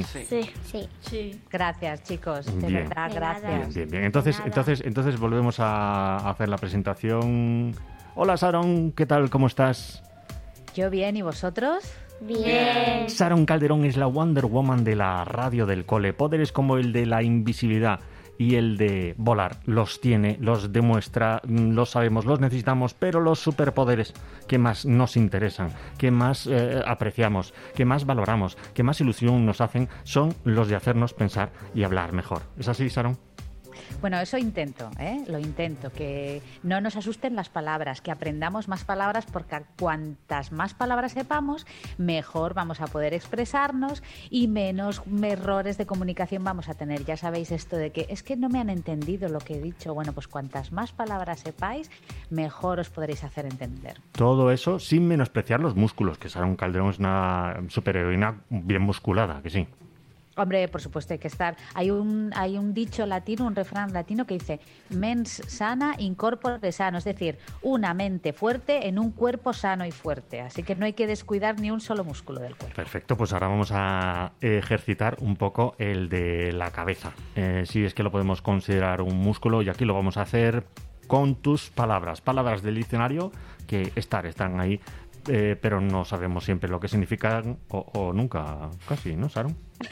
Sí. Gracias, chicos. De Bien. verdad, De gracias. Bien. Entonces volvemos a hacer la presentación. Hola, Sharon, ¿qué tal? ¿Cómo estás? Yo bien, ¿y vosotros? Bien. Sharon Calderón es la Wonder Woman de la radio del cole. Poderes como el de la invisibilidad y el de volar los tiene, los demuestra, los sabemos, los necesitamos, pero los superpoderes que más nos interesan, que más apreciamos, que más valoramos, que más ilusión nos hacen, son los de hacernos pensar y hablar mejor. ¿Es así, Sharon? Bueno, eso intento, lo intento, que no nos asusten las palabras, que aprendamos más palabras, porque cuantas más palabras sepamos, mejor vamos a poder expresarnos y menos errores de comunicación vamos a tener. Ya sabéis esto de que es que no me han entendido lo que he dicho. Bueno, pues cuantas más palabras sepáis, mejor os podréis hacer entender. Todo eso sin menospreciar los músculos, que Sharon Calderón es una superheroína bien musculada, que sí. Hombre, por supuesto, hay que estar. Hay un dicho latino, un refrán latino que dice mens sana in corpore sano, es decir, una mente fuerte en un cuerpo sano y fuerte. Así que no hay que descuidar ni un solo músculo del cuerpo. Perfecto, pues ahora vamos a ejercitar un poco el de la cabeza. Si es que lo podemos considerar un músculo, y aquí lo vamos a hacer con tus palabras. Palabras del diccionario que están ahí, pero no sabemos siempre lo que significan o nunca, casi, ¿no, Sharon?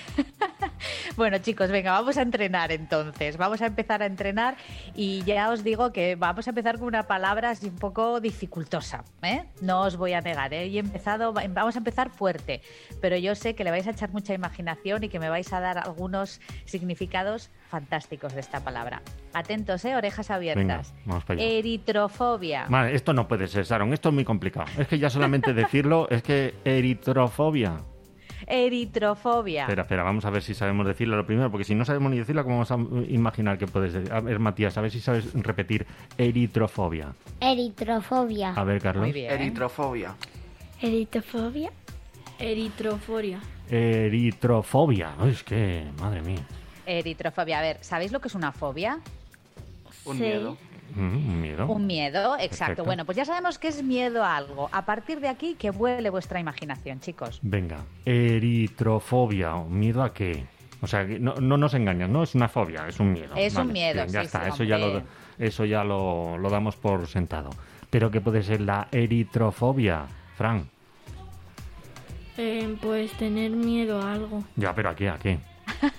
Bueno, chicos, venga, vamos a entrenar entonces. Vamos a empezar a entrenar y ya os digo que vamos a empezar con una palabra así un poco dificultosa, ¿eh? No os voy a negar, ¿eh? Vamos a empezar fuerte, pero yo sé que le vais a echar mucha imaginación y que me vais a dar algunos significados fantásticos de esta palabra. Atentos, orejas abiertas. Venga, vamos para allá. Eritrofobia. Vale, esto no puede ser, Sharon, esto es muy complicado. Es que ya solamente decirlo, es que eritrofobia. Eritrofobia. Espera, vamos a ver si sabemos decirlo lo primero, porque si no sabemos ni decirlo, ¿cómo vamos a imaginar que puedes decir? A ver, Matías, a ver si sabes repetir eritrofobia. Eritrofobia. A ver, Carlos. Muy bien. Eritrofobia. Eritrofobia. Eritroforia. Eritrofobia. Ay, es que, madre mía. Eritrofobia. A ver, ¿sabéis lo que es una fobia? Un miedo. Un miedo. Un miedo, exacto. Perfecto. Bueno, pues ya sabemos que es miedo a algo. A partir de aquí, que vuele vuestra imaginación, chicos. Venga, eritrofobia. ¿Miedo a qué? O sea, no nos engañas, ¿no? Es una fobia, es un miedo. Es un miedo, bien, ya sí, está, sí, eso ya lo damos por sentado. ¿Pero qué puede ser la eritrofobia, Fran? Pues tener miedo a algo. Ya, pero ¿a qué? ¿A qué?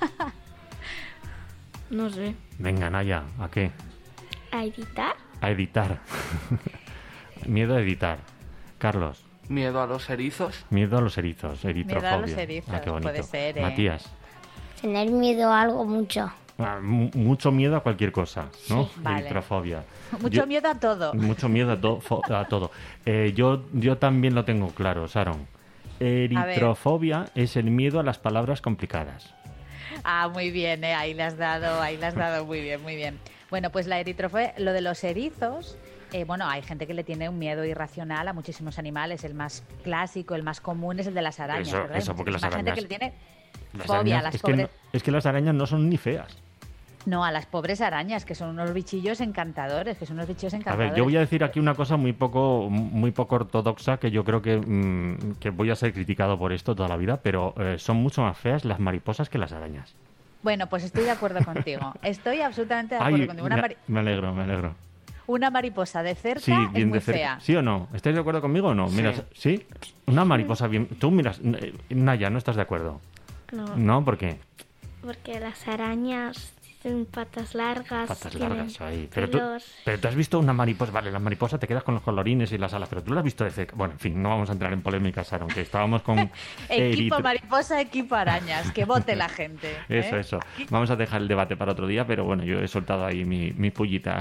No sé. Venga, Naya, ¿a qué? ¿A editar? A editar. Miedo a editar. Carlos. Miedo a los erizos. Miedo a los erizos, eritrofobia. Miedo a los erizos, qué bonito. puede ser, Matías. Tener miedo a algo mucho. Mucho miedo a cualquier cosa, ¿no? Sí, vale. Eritrofobia. Mucho miedo a todo. Mucho miedo a todo. Yo también lo tengo claro, Sharon. Eritrofobia es el miedo a las palabras complicadas. Ah, muy bien, ahí le has dado muy bien, muy bien. Bueno, pues la eritrofobia, lo de los erizos, hay gente que le tiene un miedo irracional a muchísimos animales. El más clásico, el más común es el de las arañas, ¿verdad? Eso, porque las arañas... gente que le tiene Fobia a las pobres... Es que las arañas no son ni feas. No, a las pobres arañas, que son unos bichillos encantadores, A ver, yo voy a decir aquí una cosa muy poco ortodoxa, que yo creo que voy a ser criticado por esto toda la vida, pero son mucho más feas las mariposas que las arañas. Bueno, pues estoy de acuerdo contigo. Estoy absolutamente de acuerdo contigo. Me alegro. Una mariposa de cerca Sí, es bien muy de cerca. fea. ¿Sí o no? ¿Estáis de acuerdo conmigo o no? Sí. Mira, ¿sí? Una mariposa bien... Tú miras... Naya, ¿no estás de acuerdo? No, ¿No? ¿Por qué? porque las arañas tienen patas largas. Patas tienen largas ahí. Pero tú pelos. has visto una mariposa... Vale, la mariposa te quedas con los colorines y las alas, pero tú la has visto de cerca. Bueno, en fin, no vamos a entrar en polémicas, Sharon, que estábamos con... Equipo mariposa, equipo arañas. Que vote la gente. Eso. Vamos a dejar el debate para otro día, pero bueno, yo he soltado ahí mi pullita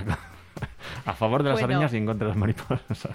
a favor de las arañas y en contra de las mariposas.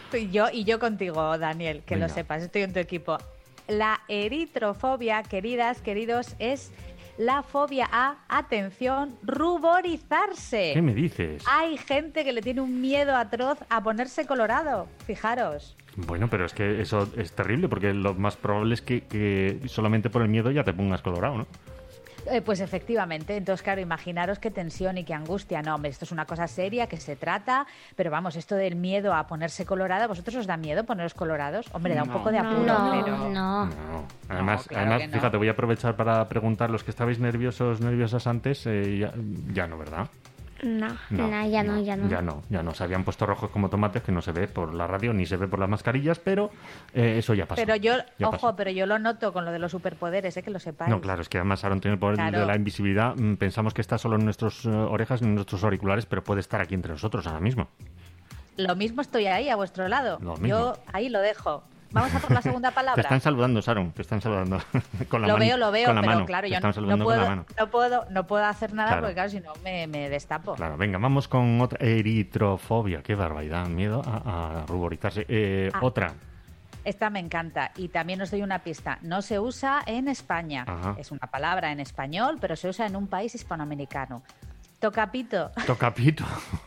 Y yo contigo, Daniel, que Venga. lo sepas, estoy en tu equipo. La eritrofobia, queridas, queridos, es la fobia a, atención, ruborizarse. ¿Qué me dices? Hay gente que le tiene un miedo atroz a ponerse colorado, fijaros. Bueno, pero es que eso es terrible, porque lo más probable es que solamente por el miedo ya te pongas colorado, ¿no? Pues efectivamente, entonces claro, imaginaros qué tensión y qué angustia. No, hombre, esto es una cosa seria que se trata, pero vamos, esto del miedo a ponerse colorado, ¿vosotros os da miedo poneros colorados? Hombre, da un poco de apuro, pero... No. Además, claro que no. fíjate, voy a aprovechar para preguntar, los que estabais nerviosas antes, ya no, ¿verdad? No, ya no. Se habían puesto rojos como tomates, que no se ve por la radio ni se ve por las mascarillas, pero eso ya pasó. Pero yo, Ya pasó. pero yo lo noto con lo de los superpoderes, que lo sepáis. No, claro, es que además Aaron tiene el poder Claro. de la invisibilidad. Pensamos que está solo en nuestras orejas y en nuestros auriculares, pero puede estar aquí entre nosotros ahora mismo. Lo mismo estoy ahí, a vuestro lado. Lo mismo. Yo ahí lo dejo. Vamos a por la segunda palabra. Te están saludando, Sharon, te están saludando. Con la Lo mano, veo, con la pero mano. claro, Te yo están saludando con la mano. no puedo hacer nada Claro. porque claro, si no me destapo. Claro, venga, vamos con otra. Eritrofobia, qué barbaridad, miedo a ruborizarse. Otra. Esta me encanta y también os doy una pista. No se usa en España. Ajá. Es una palabra en español, pero se usa en un país hispanoamericano. Tocapito. Tocapito.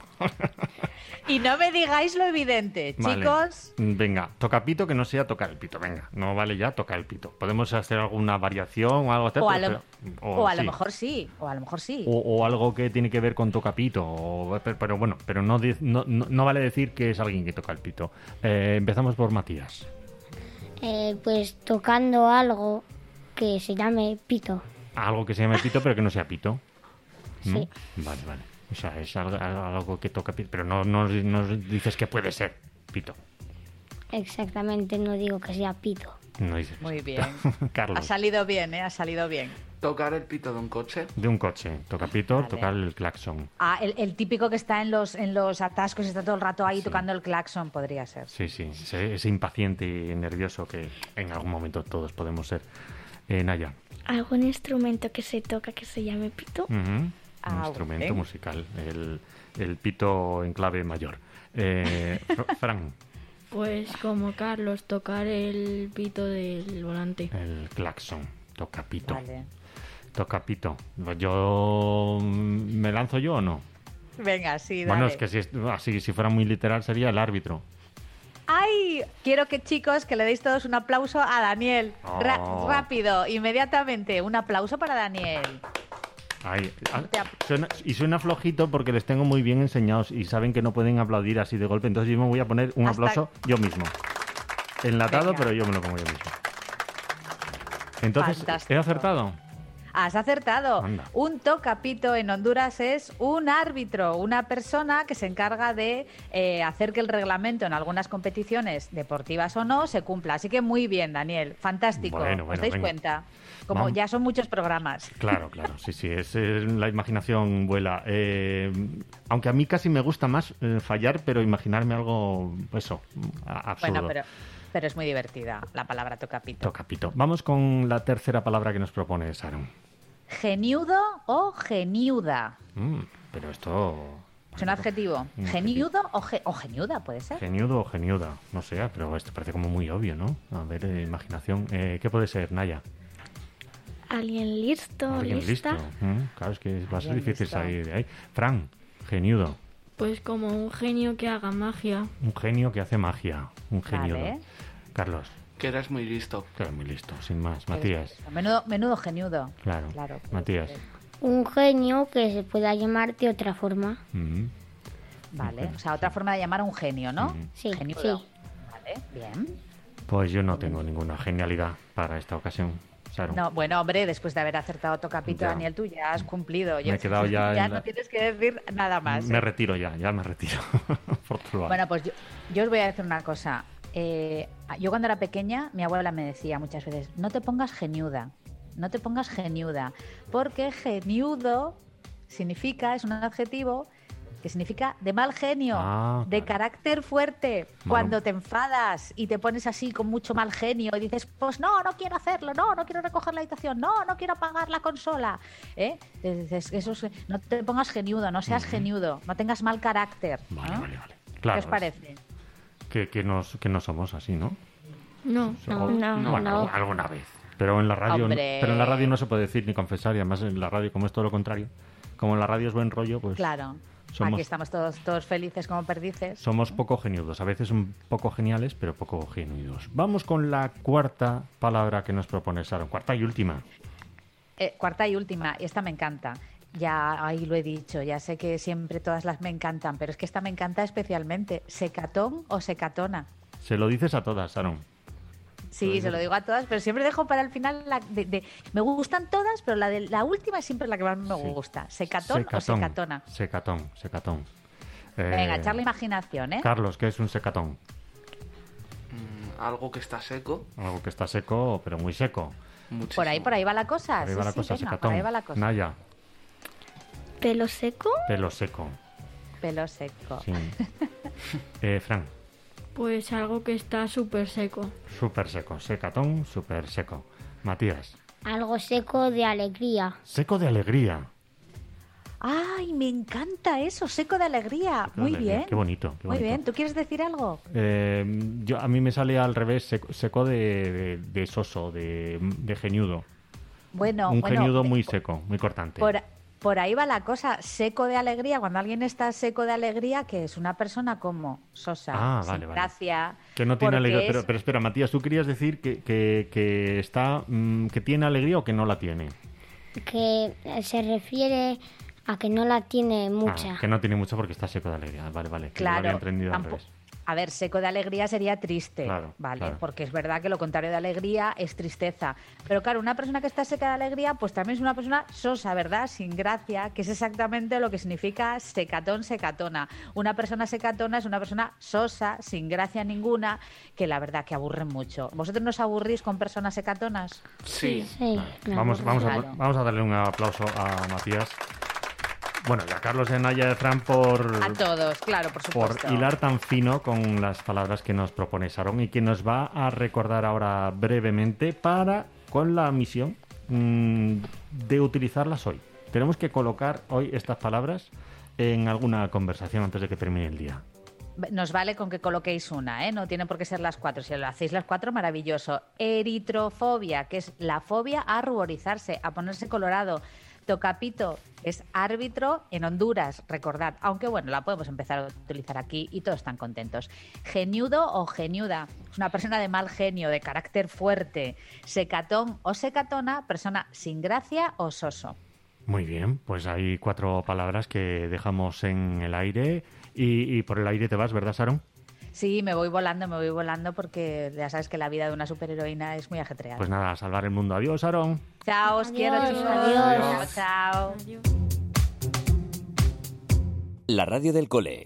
Y no me digáis lo evidente, Vale. chicos. Venga, tocapito que no sea tocar el pito. Venga, no vale ya tocar el pito. Podemos hacer alguna variación o algo así. O a lo sí. mejor sí, o a lo mejor sí. O algo que tiene que ver con tocapito. Pero bueno, pero no vale decir que es alguien que toca el pito. Empezamos por Matías. Pues tocando algo que se llame pito. Algo que se llame pito, pero que no sea pito. ¿No? Sí. Vale. O sea, es algo que toca pito, pero no dices que puede ser pito. Exactamente, no digo que sea pito. No dices. Muy bien. Carlos. Ha salido bien, ha salido bien. Tocar el pito de un coche. De un coche. Toca pito, Vale. tocar el claxon. Ah, el típico que está en los atascos, está todo el rato ahí tocando el claxon, podría ser. Sí. Ese impaciente y nervioso que en algún momento todos podemos ser. Naya. ¿Algún instrumento que se toca que se llame pito? Ujú. Un instrumento musical. El pito en clave mayor. Fran. Pues como Carlos, tocar el pito del volante. El claxon. Toca pito. Vale. Toca pito. ¿Me lanzo yo o no? Venga, sí, dale. Bueno, es que si fuera muy literal sería el árbitro. ¡Ay! Quiero que, chicos, que le deis todos un aplauso a Daniel. Oh. Rápido, inmediatamente. Un aplauso para Daniel. Ay, suena flojito porque les tengo muy bien enseñados y saben que no pueden aplaudir así de golpe. Entonces yo me voy a poner un aplauso yo mismo. Enlatado, Venga. pero yo me lo pongo yo mismo. Entonces, Fantástico. ¿he acertado? Has acertado. Anda. Un tocapito en Honduras es un árbitro, una persona que se encarga de hacer que el reglamento en algunas competiciones, deportivas o no, se cumpla. Así que muy bien, Daniel. Fantástico. Bueno, ¿Os dais venga. cuenta? Como Vamos. ya son muchos programas. Claro, sí, la imaginación vuela. Aunque a mí casi me gusta más fallar, pero imaginarme algo, absurdo. Bueno, pero es muy divertida la palabra tocapito. Tocapito. Vamos con la tercera palabra que nos propone Sharon. Geniudo o geniuda. Pero esto... Es un adjetivo. Un ¿Geniudo o geniuda puede ser? Geniudo o geniuda, no sé, pero esto parece como muy obvio, ¿no? A ver, imaginación. ¿Qué puede ser, Naya? ¿Alguien listo? ¿Alguien ¿Lista? listo? Claro, es que va a ser Alguien difícil listo. salir de ahí. Fran, geniudo. Pues como un genio que haga magia. Un genio que hace magia. Un geniudo. Vale. Carlos. Que eres muy listo. Que eres muy listo, sin más. Matías. Menudo geniudo. Claro. Matías. Un genio que se pueda llamar de otra forma. Vale, o sea, otra forma de llamar a un genio, ¿no? Sí, Geniudo. sí. Vale, bien. Pues yo no tengo ninguna genialidad para esta ocasión, Saro. No, bueno, hombre, después de haber acertado Tocapito, Ya. Daniel, tú ya has cumplido. Me he quedado ya en no la- tienes que decir nada más. Me retiro ya me retiro. Por otro lado. Bueno, pues yo os voy a decir una cosa. Yo cuando era pequeña, mi abuela me decía muchas veces, no te pongas geniuda, porque geniudo es un adjetivo que significa de mal genio, de carácter fuerte. Bueno. Cuando te enfadas y te pones así con mucho mal genio y dices, pues no quiero hacerlo, no quiero recoger la habitación, no quiero apagar la consola. Dices, no te pongas geniudo, no seas geniudo, no tengas mal carácter. Vale. ¿Qué Claro, os parece? que no somos así, ¿no? No. Bueno, alguna vez. Pero en la radio, Hombre. pero en la radio no se puede decir ni confesar, y además en la radio, como es todo lo contrario, como en la radio es buen rollo, pues Claro. somos- Aquí estamos todos felices como perdices. somos poco geniudos. A veces un poco geniales, pero poco geniudos. Vamos con la cuarta palabra que nos propone Sharon. Cuarta y última. Cuarta y última, y esta me encanta. Ya ahí lo he dicho, ya sé que siempre todas las me encantan, pero es que esta me encanta especialmente. ¿Secatón o secatona? Se lo dices a todas, Sharon. Sí, se lo digo a todas, pero siempre dejo para el final me gustan todas, pero la última es siempre la que más me gusta. ¿Secatón o secatona? Secatón. Venga, echar la imaginación, ¿eh? Carlos, ¿qué es un secatón? Algo que está seco. Algo que está seco, pero muy seco. Por ahí va la cosa. Por ahí va la cosa, venga, secatón. por ahí va la cosa. Naya, ¿Pelo seco? pelo seco. Pelo seco. Sí. Fran, Pues algo que está súper seco. súper seco. Secatón, súper seco. Matías, Algo seco de alegría. seco de alegría. ¡Ay, me encanta eso! Seco de alegría. Seco de Muy alegría. bien. Qué bonito. Qué Muy bonito. bien. ¿Tú quieres decir algo? A mí me sale al revés, seco de soso, de geniudo. Bueno, Un geniudo muy seco, muy cortante. Por ahí va la cosa. Seco de alegría. Cuando alguien está seco de alegría, que es una persona como sosa, sin vale. gracia. Que no tiene porque alegría. es- Pero espera, Matías, ¿tú querías decir que está que tiene alegría o que no la tiene? Que se refiere a que no la tiene mucha. Que no tiene mucho porque está seco de alegría. Vale, que lo había Claro, entendido al tampo- revés. A ver, seco de alegría sería triste, Claro, ¿vale? claro. Porque es verdad que lo contrario de alegría es tristeza. Pero claro, una persona que está seca de alegría, pues también es una persona sosa, ¿verdad? Sin gracia, que es exactamente lo que significa secatón, secatona. Una persona secatona es una persona sosa, sin gracia ninguna, que la verdad que aburren mucho. ¿Vosotros nos aburrís con personas secatonas? Sí. Vamos Claro. a darle un aplauso a Matías. Bueno, y a Carlos, de Naya, de Fran por A todos, claro, por supuesto. hilar tan fino con las palabras que nos propone Sharon y que nos va a recordar ahora brevemente con la misión de utilizarlas hoy. Tenemos que colocar hoy estas palabras en alguna conversación antes de que termine el día. Nos vale con que coloquéis una, ¿eh? No tiene por qué ser las 4. Si lo hacéis las 4, maravilloso. Eritrofobia, que es la fobia a ruborizarse, a ponerse colorado. Tocapito es árbitro en Honduras, recordad. Aunque bueno, la podemos empezar a utilizar aquí y todos están contentos. Geniudo o geniuda, es una persona de mal genio, de carácter fuerte. Secatón o secatona, persona sin gracia o soso. Muy bien, pues hay 4 palabras que dejamos en el aire y por el aire te vas, ¿verdad, Sharon? Sí, me voy volando porque ya sabes que la vida de una superheroína es muy ajetreada. Pues nada, a salvar el mundo. Adiós, Sharon. Chao, os quiero, chicos. Adiós. Chao. La radio del cole.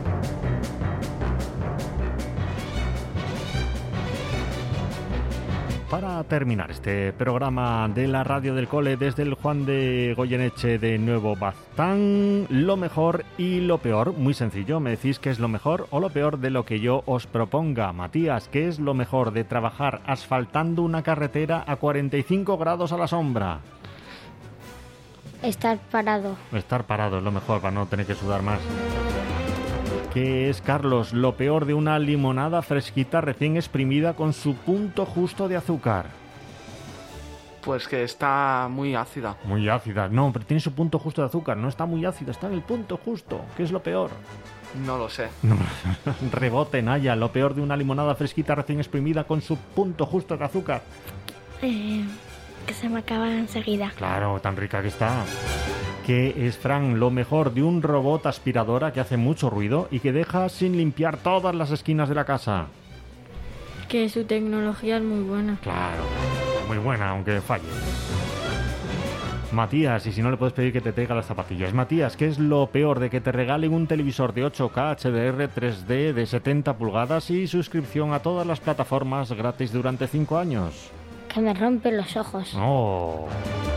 Para terminar este programa de la radio del cole desde el Juan de Goyeneche de Nuevo Baztán, lo mejor y lo peor, muy sencillo, me decís qué es lo mejor o lo peor de lo que yo os proponga. Matías, ¿qué es lo mejor de trabajar asfaltando una carretera a 45 grados a la sombra? Estar parado. Estar parado es lo mejor para no tener que sudar más. ¿Qué es, Carlos, lo peor de una limonada fresquita recién exprimida con su punto justo de azúcar? Pues que está muy ácida. Muy ácida. No, pero tiene su punto justo de azúcar. No está muy ácida, está en el punto justo. ¿Qué es lo peor? No lo sé. No, rebote, Naya. Lo peor de una limonada fresquita recién exprimida con su punto justo de azúcar. Que se me acaba enseguida. Claro, tan rica que está. ¿Qué es, Fran, lo mejor de un robot aspiradora que hace mucho ruido y que deja sin limpiar todas las esquinas de la casa? Que su tecnología es muy buena. Claro, muy buena, aunque falle. Matías, y si no le puedes pedir que te traiga las zapatillas. Matías, ¿qué es lo peor de que te regalen un televisor de 8K HDR 3D de 70 pulgadas y suscripción a todas las plataformas gratis durante 5 años? Que me rompen los ojos. Oh.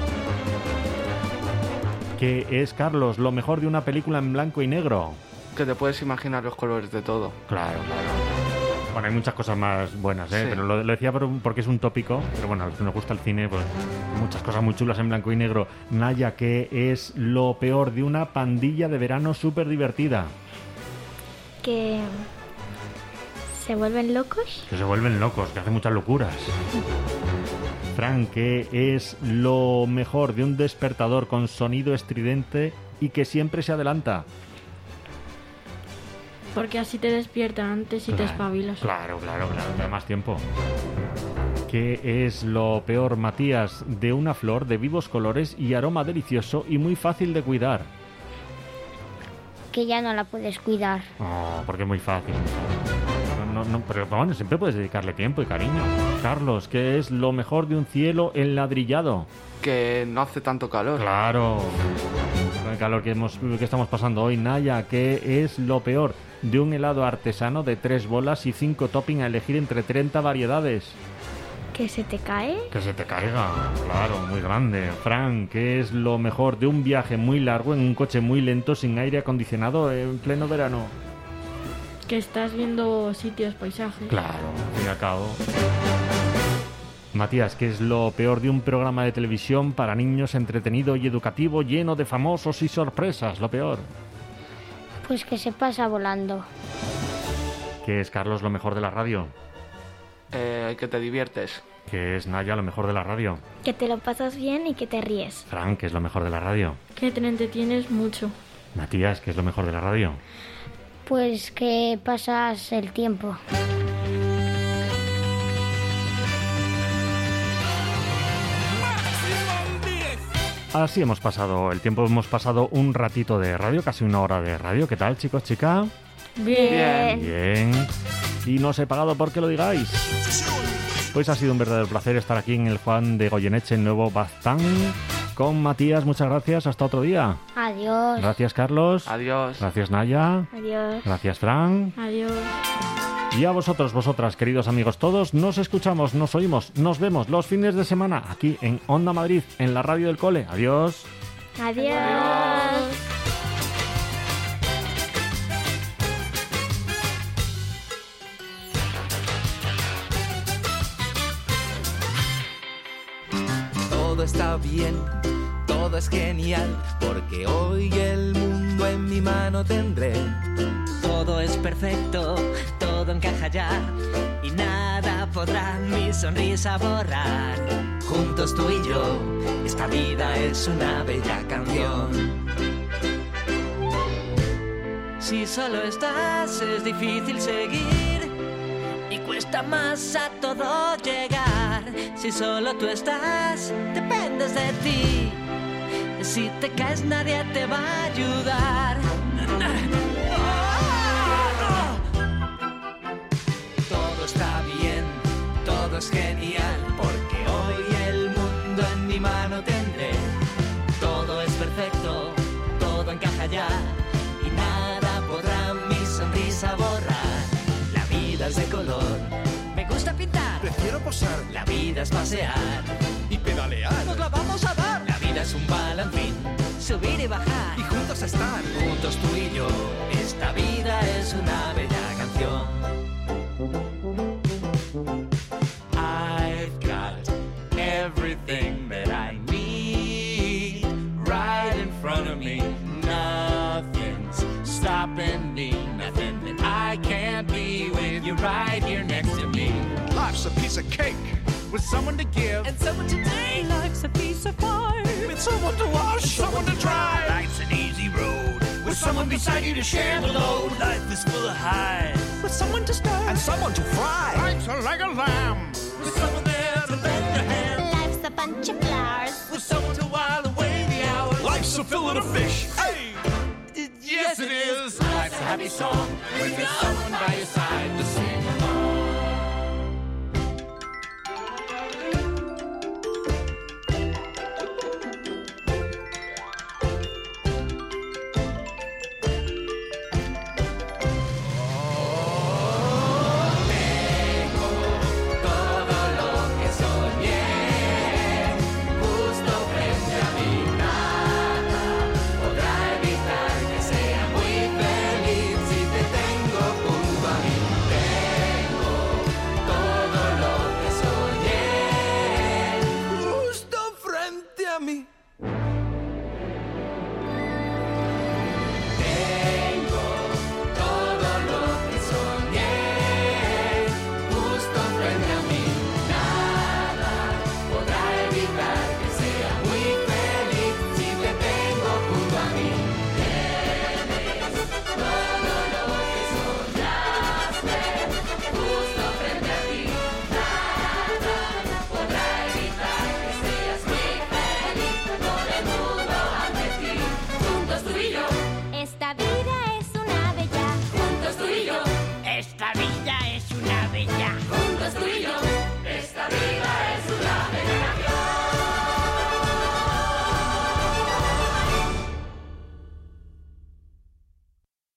¿Qué es, Carlos, lo mejor de una película en blanco y negro? Que te puedes imaginar los colores de todo. Claro. Bueno, hay muchas cosas más buenas, ¿eh? Sí. Pero lo decía porque es un tópico. Pero bueno, a los que nos gusta el cine, pues muchas cosas muy chulas en blanco y negro. Naya, ¿qué es lo peor de una pandilla de verano súper divertida? Que se vuelven locos. Que se vuelven locos, que hacen muchas locuras. Fran, ¿qué es lo mejor de un despertador con sonido estridente y que siempre se adelanta? Porque así te despierta antes y te espabilas. Claro, te da más tiempo. ¿Qué es lo peor, Matías, de una flor de vivos colores y aroma delicioso y muy fácil de cuidar? Que ya no la puedes cuidar. Oh, porque es muy fácil. No, pero bueno, siempre puedes dedicarle tiempo y cariño. Carlos, ¿qué es lo mejor de un cielo enladrillado? Que no hace tanto calor. Claro. Con el calor que estamos pasando hoy. Naya, ¿qué es lo peor de un helado artesano de 3 bolas y 5 toppings a elegir entre 30 variedades? ¿Que se te cae? Que se te caiga, claro, muy grande. Fran, ¿qué es lo mejor de un viaje muy largo en un coche muy lento sin aire acondicionado en pleno verano? Que estás viendo sitios, paisajes. Claro, al fin y al cabo. Matías, ¿qué es lo peor de un programa de televisión para niños entretenido y educativo lleno de famosos y sorpresas? Lo peor. Pues que se pasa volando. ¿Qué es, Carlos, lo mejor de la radio? Que te diviertes. ¿Qué es, Naya, lo mejor de la radio? Que te lo pasas bien y que te ríes. Fran, ¿qué es lo mejor de la radio? Que te entretienes mucho. Matías, ¿qué es lo mejor de la radio? Pues que pasas el tiempo. Así hemos pasado el tiempo, hemos pasado un ratito de radio, casi 1 hora de radio. ¿Qué tal, chicos, chica? Bien. Y no os he pagado porque lo digáis. Pues ha sido un verdadero placer estar aquí en el Juan de Goyeneche, en Nuevo Baztán, con Matías. Muchas gracias, hasta otro día. Adiós. Gracias, Carlos. Adiós. Gracias, Naya. Adiós. Gracias, Fran. Adiós. Y a vosotros, vosotras, queridos amigos todos, nos escuchamos, nos oímos, nos vemos los fines de semana aquí en Onda Madrid, en la radio del cole. Adiós. Adiós. Todo está bien, todo es genial, porque hoy el mundo en mi mano tendré. Todo es perfecto, todo encaja ya, y nada podrá mi sonrisa borrar. Juntos tú y yo, esta vida es una bella canción. Si solo estás es difícil seguir, y cuesta más a todo llegar. Si solo tú estás, dependes de ti. Si te caes nadie te va a ayudar. Todo está bien, todo es genial, porque hoy el mundo en mi mano tendré. Todo es perfecto, todo encaja ya, y nada podrá mi sonrisa borrar. La vida es de color, me gusta pintar, prefiero posar. La vida es pasear y pedalear. Nos la vamos a dar. La vida es un balancín, subir y bajar, y juntos estar. Juntos tú y yo, esta vida es una bella canción. I've got everything that I need right in front of me. Nothing's stopping me, nothing that I can't be with you right here next to me. Life's a piece of cake, with someone to give, and someone to take. Life's a piece of pie, with someone to wash, someone to dry. Life's an easy road, with someone beside you to share the load. Life is full of highs, with someone to stir, and someone to fry. Life's like a lamb, with someone there to lend a hand. Life's a bunch of flowers, with someone to while away the hours. Life's a fillet of fish. Hey! Yes, it is. Life's a happy song when there's someone by your side to sing